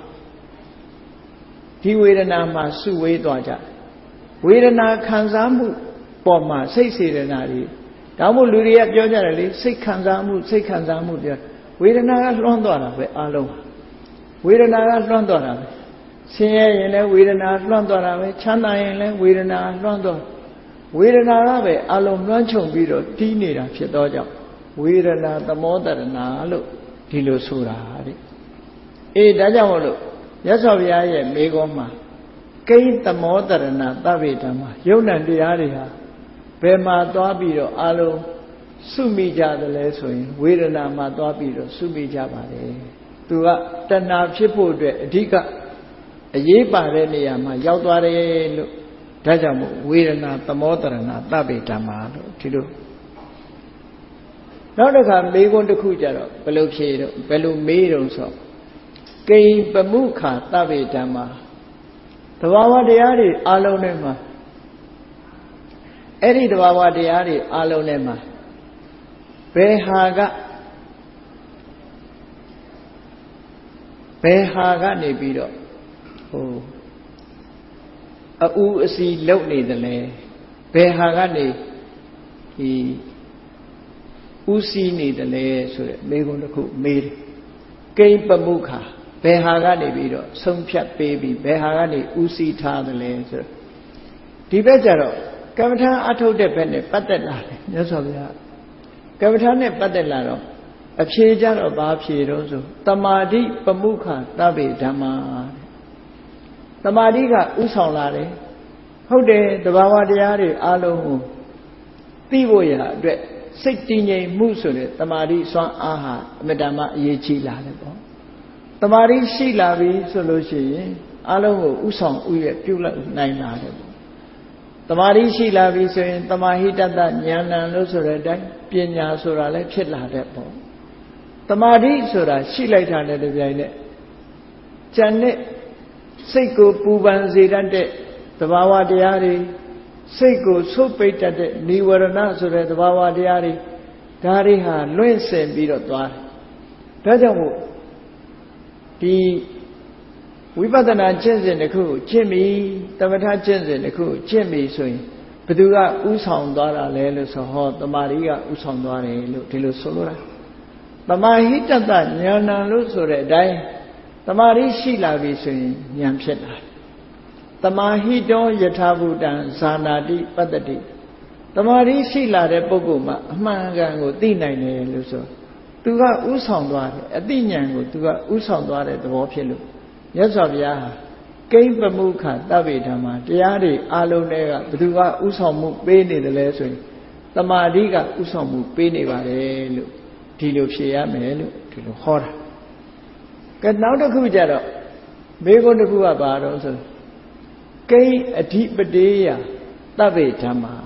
ဒီဝေဒနာမှာစုဝေးသွားကြဝေဒနာခံစားမှုပေါ်မှာစိတ်စေတနာတွေဒါမှမဟုတ်လူတွေကပြောကြတယ်လေစိတ်ခံစားမှုပြောဝေဒနာကလွှမ်းသွားတာပဲအားလုံးဝေဒနာကလွှမ်းသွားတာပဲဆင်းရဲရင်လည်းဝေဒနာလွှမ်းသွားတာပဲချမ်းသာရင်လည်းဝေဒနာလွှမ်းသွားဝေဒနာကပဲအလုံးလွှမ်းခြုံပြီးတော့တီးနေတာဖြစ်တော့ကြောင့်ဝေဒနာသမောတရဏလို့ဒီလိုဆိုတာတဲ့ဒါကြောင့်မို့လို့မြတ်စွာဘုရားရဲ့မေခွန်းမှာကိဉ္သမောတရဏသဗ္ဗေဓမ္မာယုံ nant တရားတွေဟာဘယ်မှာသွားပြီးတော့အလုံးစုမိကြတယ်လဲဆိုရင်ဝေဒနာမှာသွားပြီးတော့စုမိကြပါတယ်သူကတဏှာဖြစ်ဖို့အတွက်အဓိကအရေးပါတဲ့နေရာမှာရောက်သွားတယ်လို့ဒါကြောင့်မို့ဝေဒနာသမောတရဏသဗ္ဗေဓမ္မာလို့ဒီလိုနောက်တစ်ခါမေခွန်းတစ်ခုကြတော့ဘယ်လိုဖြေတော့ဘယ်လိုမေးတော့ဆိုကိဉ္ပမုခာသဗ္ဗေဓမ္မာသဘာဝတရားတွေအလုံးထဲမှာအဲ့ဒီသဘာဝတရားတွေအလုံးထဲမှာဘယ်ဟာကနေပြီးတော့အူအစီလုံနေတယ်လဲဘယ်ဟာကနေဒီဥစီနေတယ်လဲဆိုတဲ့မေခွန်းတစ်ခုမေးတယ်ကိဉ္ပမုခာဘယ်ဟာကနေပြီးတော့ဆုံးဖြတ်ပေးပြီးဘယ်ဟာကနေဥစီထားတယ်လဲဆိုတော့ဒီဘက်ကျတော့ကမ္မထာအထုတ်တဲ့ဘက်နဲ့ပတ်သက်လာတယ်မြတ်စွာဘုရားကမ္မထာနဲ့ပတ်သက်လာတော့အဖြေကြတော့ဘာဖြေတော့ဆိုတမာတိပမုခာသဗ္ဗေဓမ္မာတမာတိကဥဆောင်လာတယ်ဟုတ်တယ်တဘာဝတရားတွေအလုံးကိုသိဖို့ရအတွက်စိတ်တည်ငြိမ်မှုဆိုတဲ့တမာတိစွမ်းအားဟာအမြဲတမ်းအရေးကြီးလာတယ်ပေါ့တမာတိရှိလာပြီဆိုလို့ရှိရင်အလုံးကိုဥဆောင်ဥရဲ့ပြုလုပ်နိုင်လာတယ်ပေါ့တမာတိရှိလာပြီဆိုရင်တမာဟိတတဉာဏ်လို့ဆိုတဲ့အတိုင်းပညာဆိုတာလည်းဖြစ်လာတဲ့ပေါ့တမာတိဆိုတာရှိလိုက်တာနဲ့တပြိုင်နက်ဉာဏ်နဲ့စိတ်ကိုပူပန်စေတတ်တဲ့သဘာဝတရားတွေစိတ်ကိုဆုတ်ပိတ်တတ်တဲ့နိဝရဏဆိုတဲ့သဘာဝတရားတွေဒါတွေဟာလွင့်စင်ပြီးတော့သွားတယ်ဒါကြောင့်မို့ဒီဝိပဿနာကျင့်စဉ်တစ်ခုကိုကျင့်ပြီသမထကျင့်စဉ်တစ်ခုကိုကျင့်ပြီဆိုရင်ဘယ်သူကဥဆောင်သွားတာလဲလို့ဆိုဟောတမာရီကဥဆောင်သွားတယ်လို့ဒီလိုဆိုလိုတာတမာဟိတတဉာဏ်လို့ဆိုတဲ့အတိုင်းတမာရီရှိလာပြီဆိုရင်ဉာဏ်ဖြစ်လာတယ်တမာဟိတောယထာဘူတံဇာနာတိပတ္တတိတမာရီရှိလာတဲ့ပုဂ္ဂိုလ်မှာအမှန်ကန်ကိုသိနိုင်တယ်လို့ဆိုသူကဥဆောင်သွားတယ်အသိဉာဏ်ကိုသူကဥဆောင်သွားတဲ့သဘောဖြစ်လို့မြတ်စွာဘုရားဟာကိဉ္ပမုခာသဗ္ဗေဓမ္မာတရားတွေအလုံးတွေကဘယ်သူကဥဆောင်မှုပေးနေတယ်လဲဆိုရင်တမာတိကဥဆောင်မှုပေးနေပါတယ်လို့ဒီလိုဖြေရမယ်လို့ဒီလိုဟောတာကဲနောက်တစ်ခုကျတော့မေခွန်းတစ်ခုကဘာတော့ဆိုကိဉ္အဓိပတိယသဗ္ဗေဓမ္မာ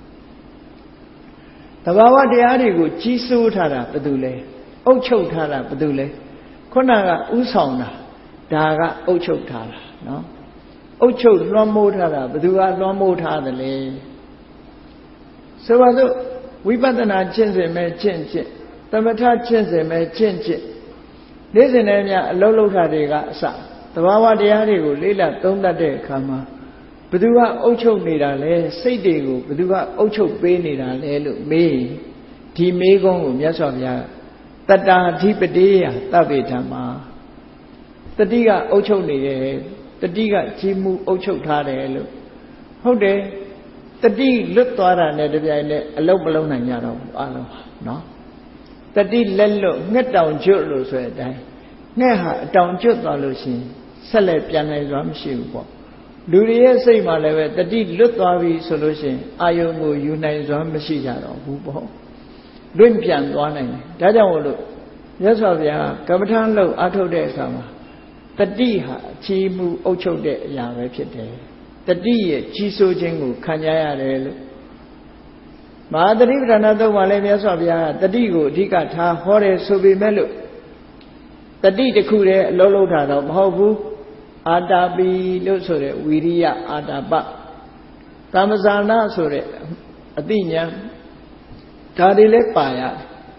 သဘာဝတရားတွေကိုကြီးစိုးထားတာဘယ်သူလဲအုပ်ချုပ်ထားတာဘယ်သူလဲခုနကဥဆောင်တာဒါကအုပ်ချုပ်ထားတာနော်အုပ်ချုပ်လွှမ်းမိုးထားတာဘယ်သူကလွှမ်းမိုးထားတယ်လဲဆိုပါစို့ဝိပဿနာကျင့်စဉ်မဲ့ကျင့်သမထကျင့်စဉ်မဲ့ကျင့်နေ့စဉ်နဲ့များအလုံးလုံးထားတွေကအစသဘာဝတရားတွေကိုလေ့လာသုံးသပ်တဲ့အခါမှာဘယ်သူကအုပ်ချုပ်နေတာလဲစိတ်တွေကိုဘယ်သူကအုပ်ချုပ်ပေးနေတာလဲလို့မေးဒီမေးခွန်းကိုမြတ်စွာဘုရားတတ္တာဓိပတိယသဗ္ဗေဓမ္မာတတိကအုပ်ချုပ်နေတယ်တတိကကြီးမှုအုပ်ချုပ်ထားတယ်လို့ဟုတ်တယ်တတိလွတ်သွားတာနဲ့တပြိုင်နက်အလုံးမလုံးနိုင်ကြတော့ဘူးအလုံးနော်တတိလက်လွတ်ငှက်တောင်ကျွတ်လို့ဆိုတဲ့အတိုင်းငှက်ဟာအတောင်ကျွတ်သွားလို့ရှိရင်ဆက်လက်ပြန်နိုင်စွာမရှိဘူးပေါ့လူတွေရဲ့စိတ်မှာလည်းပဲတတိလွတ်သွားပြီဆိုလို့ရှိရင်အာယုံကိုယူနိုင်စွာမရှိကြတော့ဘူးပေါ့လွင့်ပြန်သွားနိုင်တယ်ဒါကြောင့်မို့လို့မြတ်စွာဘုရားကမ္မထာလို့အထုတ်တဲ့အခါမှာတတိဟာအချီးမှုအုပ်ချုပ်တဲ့အရာပဲဖြစ်တယ်တတိရဲ့ကြီးစိုးခြင်းကိုခံကြရတယ်လို့မဟာသတိပဋ္ဌာန်သုံးပါးလည်းမြတ်စွာဘုရားကတတိကိုအဓိကထားဟောတယ်ဆိုပေမဲ့လို့တတိတစ်ခုတည်းအလုံးလုံးထားတော့မဟုတ်ဘူးအာတာပိလို့ဆိုတဲ့ဝီရိယအာတာပသမဇာနာဆိုတဲ့အသိဉာဏ်ဒါတွေလည်းပါရတယ်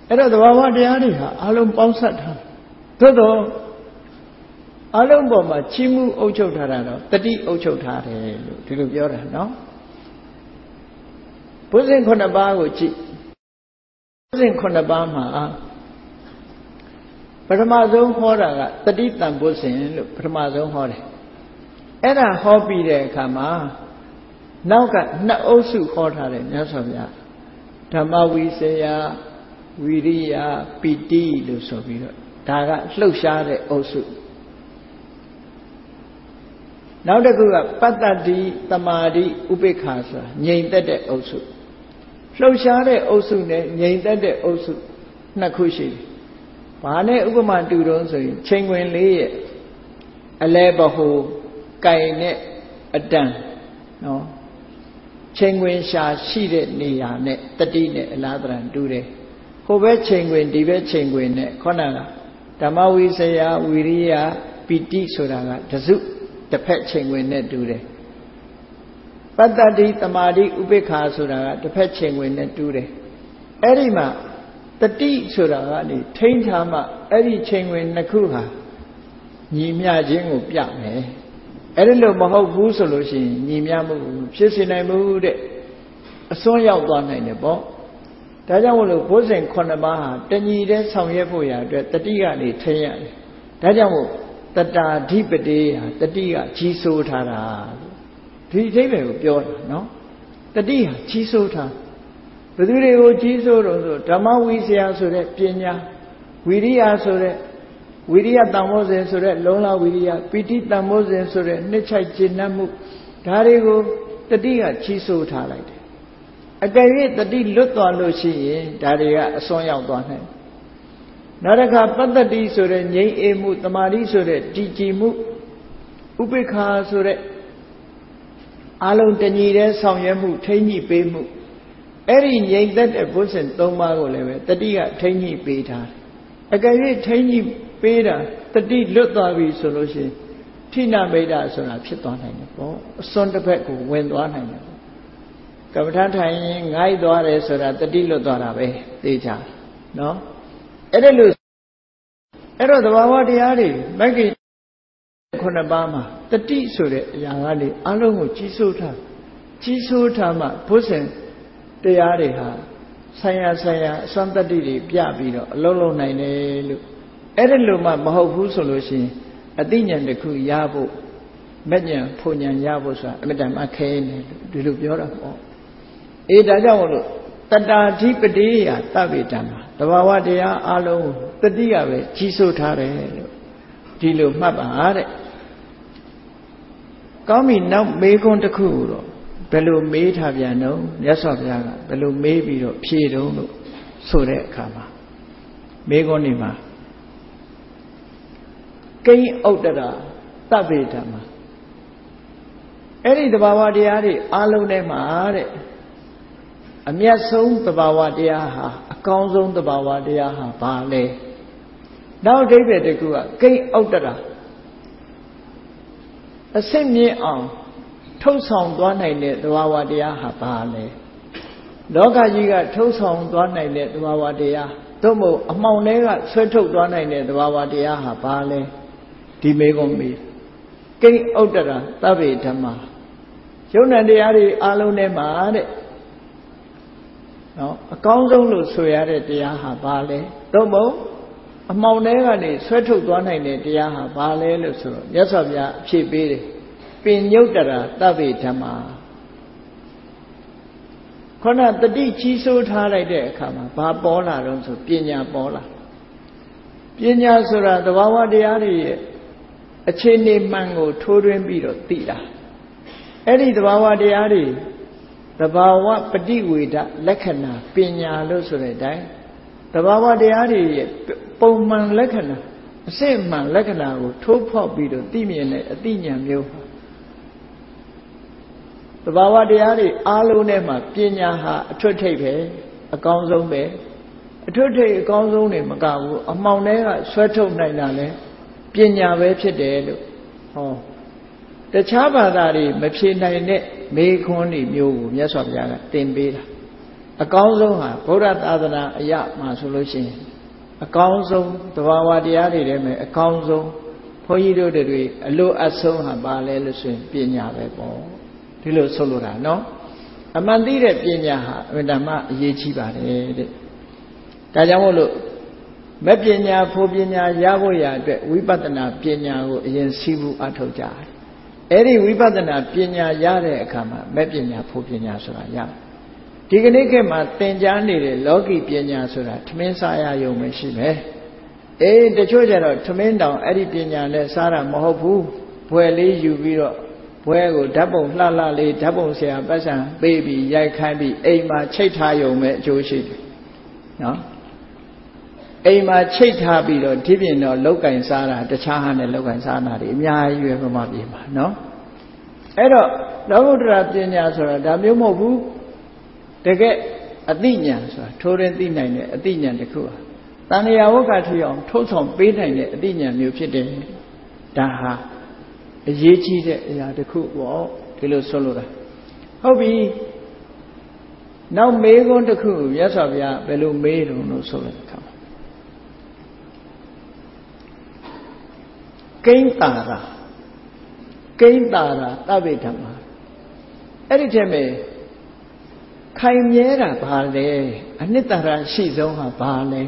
အဲ့တော့သဘာဝတရားတွေဟာအလုံးပေါင်းစပ်ထားသို့တော့အလုံးပေါ်မှာချီးမူးအုပ်ချုပ်ထားတာတော့တတိအုပ်ချုပ်ထားတယ်လို့ဒီလိုပြောတာနော်ဘုဇင်9ပါးကိုကြည့်ဘုဇင်9ပါးမှာပထမဆုံးဟောတာကတတိတံဘုဇင်လို့ပထမဆုံးဟောတယ်အဲ့ဒါဟောပြီးတဲ့အခါမှာနောက်ကနှစ်အုပ်စုဟောထားတယ်မြတ်စွာဘုရားဓမ္မဝိစယဝိရိယပီတိလို့ဆိုပြီးတော့ဒါကလှုပ်ရှားတဲ့အုပ်စုနောက်တစ်ခုကပတ္တတိသမာဓိဥပိ္ပခာဆိုတာငြိမ်သက်တဲ့အုပ်စုလှုပ်ရှားတဲ့အုပ်စုနဲ့ငြိမ်သက်တဲ့အုပ်စုနှစ်ခုရှိတယ်။ဘာနဲ့ဥပမာတူတုံးဆိုရင်ချိန်ခွင်လေးရဲ့အလဲဘဟုကင်နဲ့အတန်နော်ချိန်ခွင်ရှာရှိတဲ့နေရာနဲ့တတိနဲ့အလားတန်တူတယ်။ဟိုဘက်ချိန်ခွင်ဒီဘက်ချိန်ခွင်နဲ့ခေါဏကဓမ္မဝိစယဝိရိယပီတိဆိုတာကတစုတစ်ဖက်ချိန်ခွင်နဲ့တူတယ်ပတ္တတိသမာဓိဥပိ္ပခာဆိုတာကတစ်ဖက်ချိန်ခွင်နဲ့တူတယ်အဲ့ဒီမှာတတိဆိုတာကနေထိန်းထားမှအဲ့ဒီချိန်ခွင်နှစ်ခုဟာညီမျှခြင်းကိုပြမယ်အဲ့ဒီလိုမဟုတ်ဘူးဆိုလို့ရှိရင်ညီမျှမှုဖြစ်စေနိုင်မှုတဲ့အစွန်းရောက်သွားနိုင်တယ်ပေါ့ဒါကြောင့်မို့လို့ဘုဇင်9ပါးဟာတညီတဲ့ဆောင်ရွက်ဖို့ရာအတွက်တတိကနေထိန်းရတယ်ဒါကြောင့်မို့တတာဓိပတိဟာတတိကကြီးစိုးထားတာဒီအဓိပ္ပာယ်ကိုပြောတာနော်တတိဟာကြီးစိုးထားဘယ်သူတွေကိုကြီးစိုးတော့ဆိုဓမ္မဝိစယဆိုတဲ့ပညာဝိရိယဆိုတဲ့ဝိရိယတန်ဖိုးစဉ်ဆိုတဲ့လုံလဝိရိယပီတိတန်ဖိုးစဉ်ဆိုတဲ့နှစ်ချိုက်ကျင့်မှုဒါတွေကိုတတိကကြီးစိုးထားလိုက်တယ်အကယ်၍တတိလွတ်သွားလို့ရှိရင်ဒါတွေကအစွန်းရောက်သွားနိုင်နောက်တစ်ခါပတ္တတိဆိုတဲ့ငြိမ်းအေးမှုတမာတိဆိုတဲ့တည်ကြည်မှုဥပိ္ပခာဆိုတဲ့အလုံးတညီတဲ့ဆောင်ရွက်မှုထိမ့်ညှိပေးမှုအဲ့ဒီငြိမ်သက်တဲ့ဘုဇင်၃ပါးကိုလည်းပဲတတိကထိမ့်ညှိပေးထားတယ်အကယ်၍ထိမ့်ညှိပေးတာတတိလွတ်သွားပြီဆိုလို့ရှိရင်ထိနမိတ်တာဆိုတာဖြစ်သွားနိုင်တယ်ပေါ့အစွန်းတစ်ဖက်ကိုဝင်သွားနိုင်တယ်ပေါ့ကမ္မထာထိုင်ရင်ငိုက်သွားတယ်ဆိုတာတတိလွတ်သွားတာပဲသိကြနော်အဲ့ဒါလို့အဲ့တော့သဘာဝတရားတွေမဂ္ဂင်9ပါးမှာတတိဆိုတဲ့အရာကနေအလုံးကိုကြီးစိုးထားမှဘုဇင်တရားတွေဟာဆိုင်ရာအစွမ်းတတိတွေပြပြီးတော့အလုံးလုံးနိုင်တယ်လို့အဲ့ဒါလို့မှမဟုတ်ဘူးဆိုလို့ရှိရင်အသိဉာဏ်တစ်ခုရဖို့မဉ္ဇဉ်ဖုန်ဉာဏ်ရဖို့ဆိုတာအမြဲတမ်းခဲနေလို့ဒီလိုပြောတာပေါ့အေးဒါကြောင့်မို့လို့တတာဓိပတိယသဗ္ဗေတံမှာတဘာဝတရားအလုံးတတိယပဲကြီးစိုးထားတယ်လို့ဒီလိုမှတ်ပါတဲ့ကောင်းပြီနောက်မေးခွန်းတစ်ခုတော့ဘယ်လိုမေးထားပြန်တော့မြတ်စွာဘုရားကဘယ်လိုမေးပြီးတော့ဖြေတုံးလို့ဆိုတဲ့အခါမှာမေးခွန်းဒီမှာကိဉ္ဥတ္တရာသဗ္ဗေတံမှာအဲ့ဒီတဘာဝတရားတွေအလုံးထဲမှာတဲ့အမြတ်ဆုံးသဘာဝတရားဟာအကောင်းဆုံးသဘာဝတရားဟာဘာလဲနောက်အဓိပ္ပာယ်တစ်ခုကကိဉ္ဥတ္တရာအစစ်မြင့်အောင်ထုတ်ဆောင်သွားနိုင်တဲ့သဘာဝတရားဟာဘာလဲလောကကြီးကထုတ်ဆောင်သွားနိုင်တဲ့သဘာဝတရားသို့မဟုတ်အမှောင်တွေကဆွဲထုတ်သွားနိုင်တဲ့သဘာဝတရားဟာဘာလဲဒီမေကုံမေးကိဉ္ဥတ္တရာသဗ္ဗေဓမ္မာယုံနာတရားတွေအလုံးထဲမှာတဲ့နော်အကောင်းဆုံးလို့ဆိုရတဲ့တရားဟာဘာလဲသို့မဟုတ်အမှောင်ထဲကနေဆွဲထုတ်သွားနိုင်တဲ့တရားဟာဘာလဲလို့ဆိုတော့မြတ်စွာဘုရားအဖြေပေးတယ်ပင်ညုတ္တရာသဗ္ဗေဓမ္မာခေါဏတတိကြီးစိုးထားလိုက်တဲ့အခါမှာဘာပေါ်လာတော့ဆိုပညာပေါ်လာပညာဆိုတာသဘာဝတရားတွေရဲ့အခြေအနေမှန်ကိုထိုးထွင်းပြီးတော့သိတာအဲ့ဒီသဘာဝတရားတွေသဘာဝပฏิဝေဒလက္ခဏာပညာလို့ဆိုတဲ့အတိုင်းသဘာဝတရားတွေရဲ့ပုံမှန်လက္ခဏာအစစ်အမှန်လက္ခဏာကိုထိုးဖောက်ပြီးတော့သိမြင်တဲ့အသိဉာဏ်မျိုးသဘာဝတရားတွေအားလုံးထဲမှာပညာဟာအထွတ်ထိပ်ပဲအကောင်းဆုံးပဲအထွတ်ထိပ်အကောင်းဆုံးနေမကဘူးအမှောင်ထဲကဆွဲထုတ်နိုင်တာလဲပညာပဲဖြစ်တယ်လို့ဟောတခြားဘာသာတွေမဖြေနိုင်တဲ့မေခွန်းတွေမျိုးကိုမြတ်စွာဘုရားကသင်ပေးတာအကောင်းဆုံးဟာဗုဒ္ဓသာသနာအရာမှာဆိုလို့ရှိရင်အကောင်းဆုံးသဘာဝတရားတွေထဲမှာအကောင်းဆုံးဘုန်းကြီးတို့တွေအလိုအဆုံးဟာပါလဲလို့ဆိုရင်ပညာပဲပေါ့ဒီလိုဆိုလိုတာနော်အမှန်သိတဲ့ပညာဟာအမှန်တမ်းအရေးကြီးပါတယ်တဲ့ဒါကြောင့်မို့လို့မဲ့ပညာဖို့ပညာရဖို့ရအတွက်ဝိပဿနာပညာကိုအရင်စီးပူးအထောက်ကြတယ်အဲ့ဒီဝိပဿနာပညာရတဲ့အခါမှာမဲ့ပညာဖို့ပညာဆိုတာရတယ်ဒီကနေ့ခေတ်မှာသင်ကြားနေတဲ့လောကီပညာဆိုတာထမင်းစားရရုံပဲရှိမယ်တချို့ကျတော့ထမင်းတောင်အဲ့ဒီပညာနဲ့စားတာမဟုတ်ဘူးဘွယ်လေးယူပြီးတော့ဘွဲကိုဓာတ်ပုံလှလှလေးဓာတ်ပုံဆရာပတ်စံပေးပြီးရိုက်ခိုင်းပြီးအိမ်မှာချိတ်ထားရုံပဲအကျိုးရှိတယ်နော်အိမ်မှာချိတ်ထားပြီးတော့ဒီပြင်တော့လောက်ကင်စားတာတခြားဟာနဲ့လောက်ကင်စားတာတွေအများကြီးပဲဗမာပြည်မှာနော်အဲ့တော့လောကုတ္တရာပညာဆိုတာဒါမျိုးမဟုတ်ဘူးတကယ်အသိဉာဏ်ဆိုတာထိုးရင်သိနိုင်တဲ့အသိဉာဏ်တစ်ခုဟာတဏှာဝက္ခထီအောင်ထုတ်ဆောင်ပေးနိုင်တဲ့အသိဉာဏ်မျိုးဖြစ်တယ်ဒါဟာအရေးကြီးတဲ့အရာတစ်ခုပေါ့ဒီလိုဆိုလိုတာဟုတ်ပြီနောက်မေးခွန်းတစ်ခုမြတ်စွာဘုရားဘယ်လိုမေးတုံလို့ဆိုတဲ့အခါကိဉ္တာရာသဗ္ဗေဓမ္မာအဲ့ဒီထဲမှာခိုင်မြဲတာဘာလဲအနှစ်သာရရှိဆုံးဟာဘာလဲ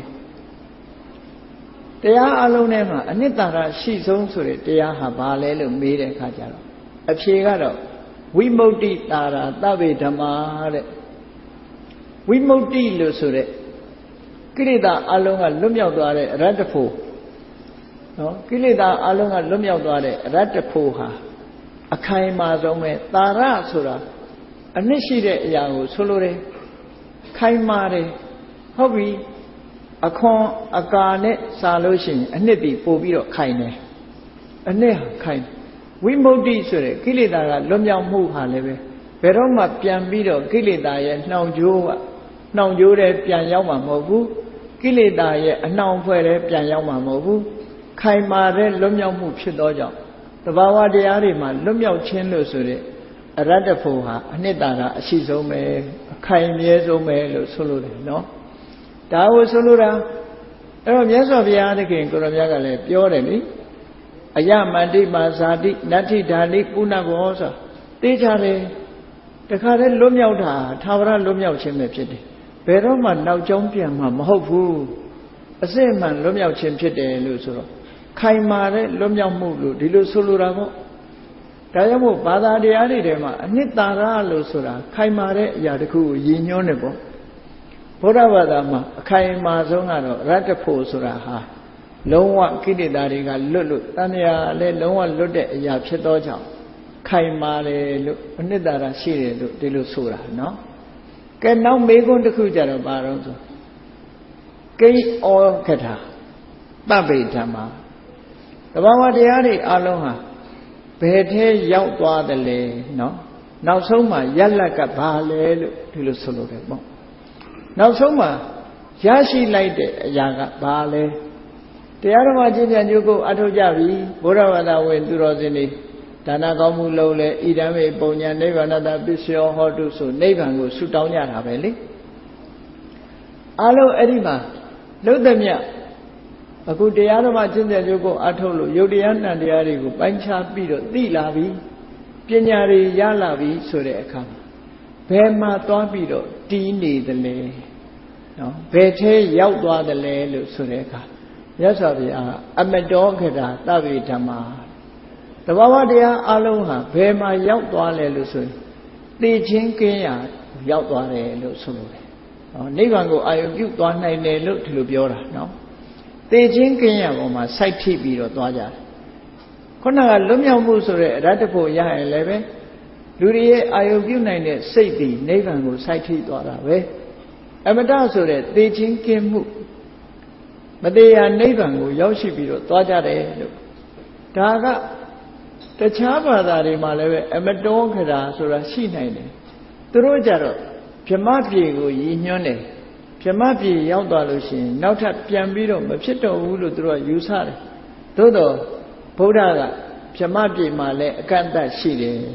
တရားအလုံးထဲမှာအနှစ်သာရရှိဆုံးဆိုတဲ့တရားဟာဘာလဲလို့မေးတဲ့အခါကျတော့အဖြေကတော့ဝိမု ക്തി တာရာသဗ္ဗေဓမ္မာတဲ့ဝိမု ക്തി လို့ဆိုတဲ့ကိလေသာအလုံးကလွတ်မြောက်သွားတဲ့အရတ္တဖို့နော်ကိလေသာအလုံးကလွတ်မြောက်သွားတဲ့အရတ္တဖို့ဟာအခိုင်အမာဆုံးပဲတာရဆိုတာအနှစ်ရှိတဲ့အရာကိုဆိုလိုတယ်ခိုင်မာတယ်ဟုတ်ပြီအခွန်အကာနဲ့စာလို့ရှိရင်အနှစ်တည်ပို့ပြီးတော့ခိုင်တယ်အနှစ်ဟာခိုင်ဝိမု ക്തി ဆိုတဲ့ကိလေသာကလွတ်မြောက်မှုဟာလည်းပဲဘယ်တော့မှပြန်ပြီးတော့ကိလေသာရဲ့နှောင်ကြိုးတဲ့ပြန်ရောက်မှာမဟုတ်ဘူးကိလေသာရဲ့အနှောင်ဖွဲ့တဲ့ပြန်ရောက်မှာမဟုတ်ဘူးခိုင်မာတဲ့လွတ်မြောက်မှုဖြစ်သောကြောင့်သဘာဝတရားတွေမှာလွတ်မြောက်ခြင်းလို့ဆိုတဲ့အရတ္တဖို့ဟာအနှစ်သာရအရှိဆုံးပဲအခိုင်မြဲဆုံးပဲလို့ဆိုလိုတယ်နော်ဒါကိုဆိုလိုတာအဲ့တော့မြတ်စွာဘုရားသခင်ကိုရမြတ်ကလည်းပြောတယ်လေအယမန္တိမာဇာတိနတ္ထိဓာနိပုဏ္ဏဘောဆိုသိကြတယ်တခါတည်းလွတ်မြောက်တာသာဝရလွတ်မြောက်ခြင်းပဲဖြစ်တယ်ဘယ်တော့မှနောက်ကျောင်းပြန်မှာမဟုတ်ဘူးအစစ်မှန်လွတ်မြောက်ခြင်းဖြစ်တယ်လို့ဆိုတော့ခိုင်မာတဲ့လွတ်မြောက်မှုလို့ဒီလိုဆိုလိုတာပေါ့ဒါကြောင့်မို့ဘာသာတရားတွေထဲမှာအနှစ်သာရလို့ဆိုတာခိုင်မာတဲ့အရာတစ်ခုကိုရည်ညွှန်းတယ်ပေါ့ဘုရားဘာသာမှာအခိုင်အမာဆုံးကတော့ရတ္တဖို့ဆိုတာဟာလုံးဝကိလေသာတွေကလွတ်လို့တဏှာလည်းလုံးဝလွတ်တဲ့အရာဖြစ်သောကြောင့်ခိုင်မာတယ်လို့အနှစ်သာရရှိတယ်လို့ဒီလိုဆိုတာနော်ကဲနောက်မေးခွန်းတစ်ခုကြတော့ဘာလို့ဆိုကိဩကထာသဗ္ဗေဓမ္မာသဘာဝတရားတွေအလုံးဟာဘယ်ထဲရောက်သွားတယ်လဲနော်နောက်ဆုံးမှာယက်လက်ကဘာလဲလို့ဒီလိုဆိုလို့တယ်ပေါ့နောက်ဆုံးမှာရရှိလိုက်တဲ့အရာကဘာလဲတရားဓမ္မကျင့်ကြံကြိုးကိုအထောက်ကြပြီဘုရားဘာသာဝင်သူတော်စင်တွေဒါနကောင်းမှုလုပ်လဲဣဒံမေပုံညာနိဗ္ဗာနတပစ္စယောဟောတုဆိုနိဗ္ဗာန်ကိုဆုတောင်းကြတာပဲလေအလုံးအဲ့ဒီမှာလုတ်သမျှအခုတရားဓမ္မကျင့်ကြံကြိုးကိုအထောက်လို့ယုတ်တရားနံတရားတွေကိုပိုင်းခြားပြီးတော့သိလာပြီပညာတွေရလာပြီဆိုတဲ့အခါဘယ်မှာသွားပြီးတော့တီးနေသလဲနော်ဘယ်ထဲရောက်သွားသလဲလို့ဆိုတဲ့အခါမြတ်စွာဘုရားအမတောခတာသဗ္ဗေဓမ္မာတဘာဝတရားအလုံးဟာဘယ်မှာရောက်သွားလဲလို့ဆိုရင်သိချင်းကင်းရာရောက်သွားတယ်လို့ဆိုလိုတယ်နော်နိဗ္ဗာန်ကိုအာရုံပြုသွားနိုင်တယ်လို့ဒီလိုပြောတာနော်သိချင်းကင်းရာပေါ်မှာစိုက်ထိပ်ပြီးတော့သွားကြတယ်ခုနကလွတ်မြောက်မှုဆိုတဲ့အရတ္တဖို့ရရင်လည်းပဲလူတွေရဲ့အာယုပြုနိုင်တဲ့စိတ်ဒီနိဗ္ဗာန်ကိုစိုက်ထိပ်သွားတာပဲအမတဆိုတဲ့သိချင်းကင်းမှုမတရားနိဗ္ဗာန်ကိုရောက်ရှိပြီးတော့သွားကြတယ်လို့ဒါကတခြားဘာသာတွေမှာလည်းပဲအမတောခရာဆိုတာရှိနိုင်တယ်သူတို့ကြတော့ဗြဟ္မပြေကိုရည်ညွှန်းတယ်ဗြဟ္မပြေရောက်သွားလို့ရှိရင်နောက်ထပ်ပြန်ပြီးတော့မဖြစ်တော့ဘူးလို့သူတို့ကယူဆတယ်သို့တော့ဗုဒ္ဓကဗြဟ္မပြေမှာလည်းအကန့်အသတ်ရှိတယ်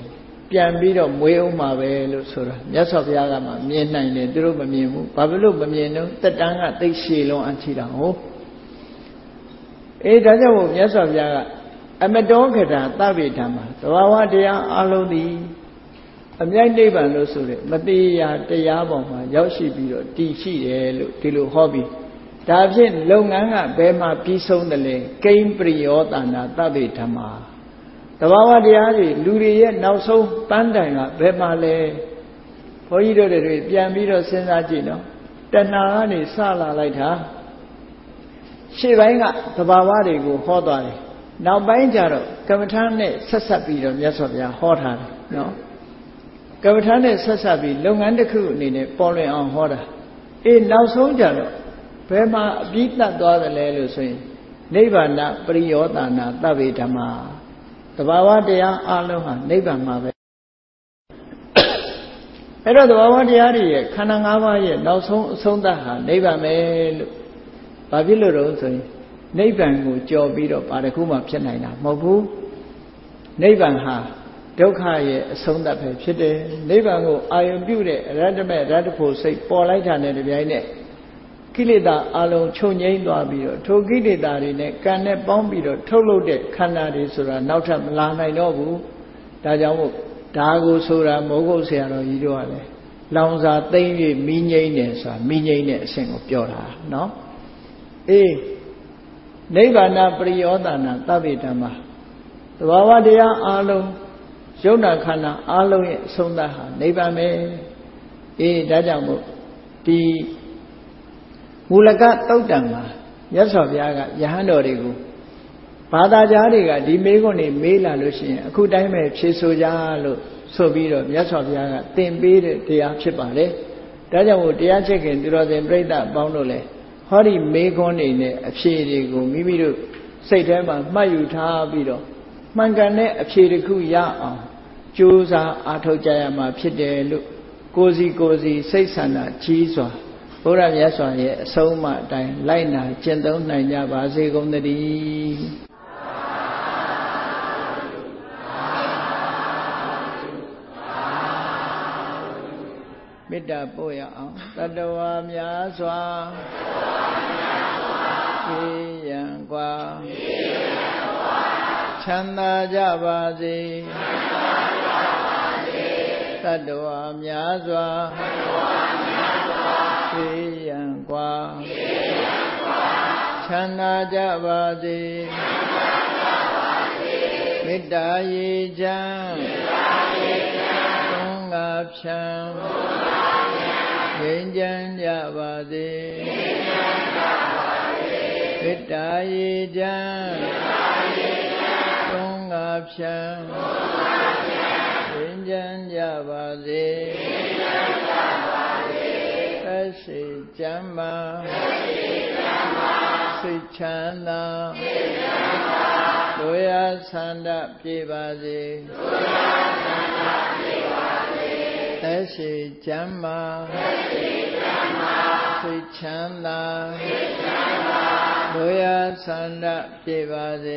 ပြန်ပြီးတော့မွေးအောင်မှာပဲလို့ဆိုတာမြတ်စွာဘုရားကမှမြင်နိုင်တယ်သူတို့မမြင်ဘူးဘာဖြစ်လို့မမြင်တော့တက်တန်းကသိရှည်လုံးအချီတာဟုတ်ဒါကြောင့်မို့မြတ်စွာဘုရားကအမတောကထာသဗ္ဗေဓမ္မာသဘာဝတရားအလုံးသည်အမြိုက်နိဗ္ဗာန်လို့ဆိုတဲ့မတိယာတရားပေါ်မှာရောက်ရှိပြီးတော့တည်ရှိတယ်လို့ဒီလိုဟောပြီးဒါဖြင့်လုပ်ငန်းကဘယ်မှာပြီးဆုံးတယ်လဲကိဉ္ပရိယောတနာသဗ္ဗေဓမ္မာသဘာဝတရားတွေလူတွေရဲ့နောက်ဆုံးပန်းတိုင်ကဘယ်မှာလဲဘုန်းကြီးတို့တွေပြန်ပြီးတော့စဉ်းစားကြည့်နော်တဏှာကနေစလာလိုက်တာရှေ့ပိုင်းကသဘာဝတွေကိုဟောသွားတယ်နောက်ပိုင်းကျတော့ကမ္မထာနဲ့ဆက်ဆက်ပြီးတော့မြတ်စွာဘုရားဟောထားတယ်နော်ကမ္မထာနဲ့ဆက်ဆက်ပြီးလုပ်ငန်းတစ်ခုအနေနဲ့ပေါ်လွင်အောင်ဟောတာနောက်ဆုံးကျတော့ဘယ်မှာအပြီးတတ်သွားတယ်လဲလို့ဆိုရင်နိဗ္ဗာန်ပရိယောတနာသဗ္ဗေဓမ္မာသဘာဝတရားအလုံးဟာနိဗ္ဗာန်မှာပဲအဲ့တော့သဘာဝတရားတွေရဲ့ခန္ဓာ၅ပါးရဲ့နောက်ဆုံးအဆုံးသတ်ဟာနိဗ္ဗာန်ပဲလို့ဘာဖြစ်လို့တော့ဆိုရင်နိဗ္ဗာန်ကိုကြော်ပြီးတော့ဘာတစ်ခုမှဖြစ်နိုင်တာမဟုတ်ဘူးနိဗ္ဗာန်ဟာဒုက္ခရဲ့အဆုံးသတ်ပဲဖြစ်တယ်နိဗ္ဗာန်ကိုအာရုံပြုတဲ့အရတ္တမေရတ္တဖို့စိတ်ပေါ်လိုက်တာနဲ့တပြိုင်နက်ကိလေသာအလုံးချုပ်ငြိမ်းသွားပြီးတော့ထိုကိလေသာတွေနဲ့ကံနဲ့ပေါင်းပြီးတော့ထုတ်လုပ်တဲ့ခန္ဓာတွေဆိုတာနောက်ထပ်မလာနိုင်တော့ဘူးဒါကြောင့်မို့ဒါကိုဆိုတာမိုးကုတ်ဆရာတော်ကြီးတို့ကလည်းလောင်စာသိမ့်၍မိငိမ့်တယ်ဆိုတာမိငိမ့်တဲ့အဆင့်ကိုပြောတာနော်နိဗ္ဗာန်ပရိယောတနာသဗ္ဗေဓမ္မာသဘာဝတရားအလုံးယုံနာခန္ဓာအလုံးရဲ့အဆုံးသတ်ဟာနိဗ္ဗာန်ပဲဒါကြောင့်မို့ဒီမူလကသုတ်တံမှာမြတ်စွာဘုရားကယဟန်တော်တွေကိုဘာသာကြားတွေကဒီမေးခွန်းတွေမေးလာလို့ရှိရင်အခုတိုင်းပဲဖြေဆိုကြလို့ဆိုပြီးတော့မြတ်စွာဘုရားကသင်ပေးတဲ့တရားဖြစ်ပါတယ်ဒါကြောင့်မို့တရားချက်ခင်သူတော်စင်ပြိဿအပေါင်းတို့လည်းဟောဒီမေးခွန်းတွေနဲ့အဖြေတွေကိုမိမိတို့စိတ်ထဲမှာမှတ်ယူထားပြီးတော့မှန်ကန်တဲ့အဖြေတစ်ခုရအောင်ကြိုးစားအားထုတ်ကြရမှာဖြစ်တယ်လို့ကိုယ်စီစိတ်ဆန္ဒကြီးစွာဘုရားမြတ်စွာရဲ့အဆုံးအမအတိုင်းလိုက်နာကျင့်သုံးနိုင်ကြပါစေကုန်သတည်းမေတ္တာပို့ရအောင်တတ္တဝါများစွာဖြေရန်กว่าချမ်းသာကြပါစေတတ္တဝါများစွာဖြေရန်กว่าချမ်းသာကြပါစေမေတ္တာရေချမ်းသုံးငါဖြံငြိမ်းချမ်းကြပါစေမေတ္တာရေချမ်းသုံးငါဖြံငြိမ်းချမ်းကြပါစေသက်ရှိကျမ်းမာစိတ်ချမ်းသာတို့ရဆန္ဒပြေပါစေသက်ရှိကျမ်းမာစိတ်ချမ်းသာတို့ရဆန္ဒပြေပါစေ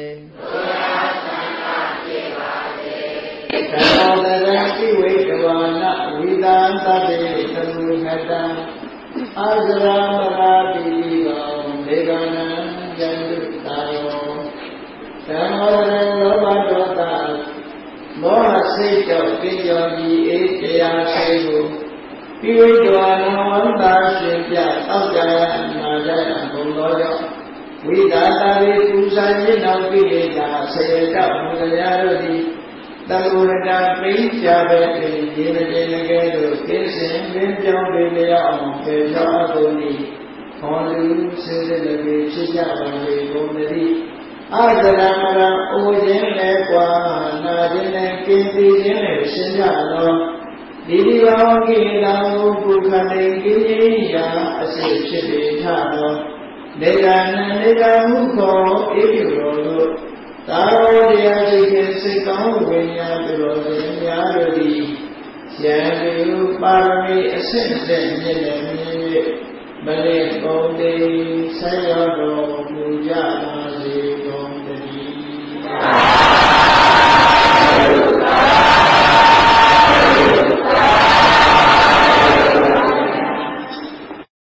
သံဃာတရတိဝိတဝါနဝိသံသတေသမုဟတံအာဇရာမရာတိတိကောဒေဝနံယန္တုတာယောသံဃာတရလောဘဒေါသမောဟစိတ်ကြောင့်ကိကြောင့်ဒီအေးတရားစိတ်ကိုပိဝိတဝါနဝန္တာရှင်ပြတောက်ကြရနာကြရဘုံတော်ကြောင့်ဝိသာတာဝေပူဇာမြင့်တော်ကိလေသာဆေတောက်မူတရားတို့သည်တကုရတာပိကြပဲဒီမကျေနကဲတို့ကိစ္စင်ပင်ကြောင့်ပေလျောက်အောင်ပေလျောက်အပ်ကုန်၏ခေါ်လူစေစတကေဖြစ်ကြပါလေကုန်သတိအာဇရမရအိုခြင်းနဲ့ကွာနာခြင်းနဲ့ကင်းပြီးခြင်းနဲ့ရှင်းကြသောဒီဒီဘာဝကိလေသာကိုပုခတ်နေကိရိယာအစစ်ဖြစ်ပေထသောနေဂာနနေဂာမှုခေါ်ဧပြီတော်တို့သာရောတရားရှိခြင်းစိတ်ကောင်းဝိညာဉ်တော်ရှင်များတို့သည်ယံလူပါရမီအစစ်တဲ့မြင့်တဲ့မြင့်၍မလေးကုန်သည်ဆက်ရောက်တော်မူကြပါ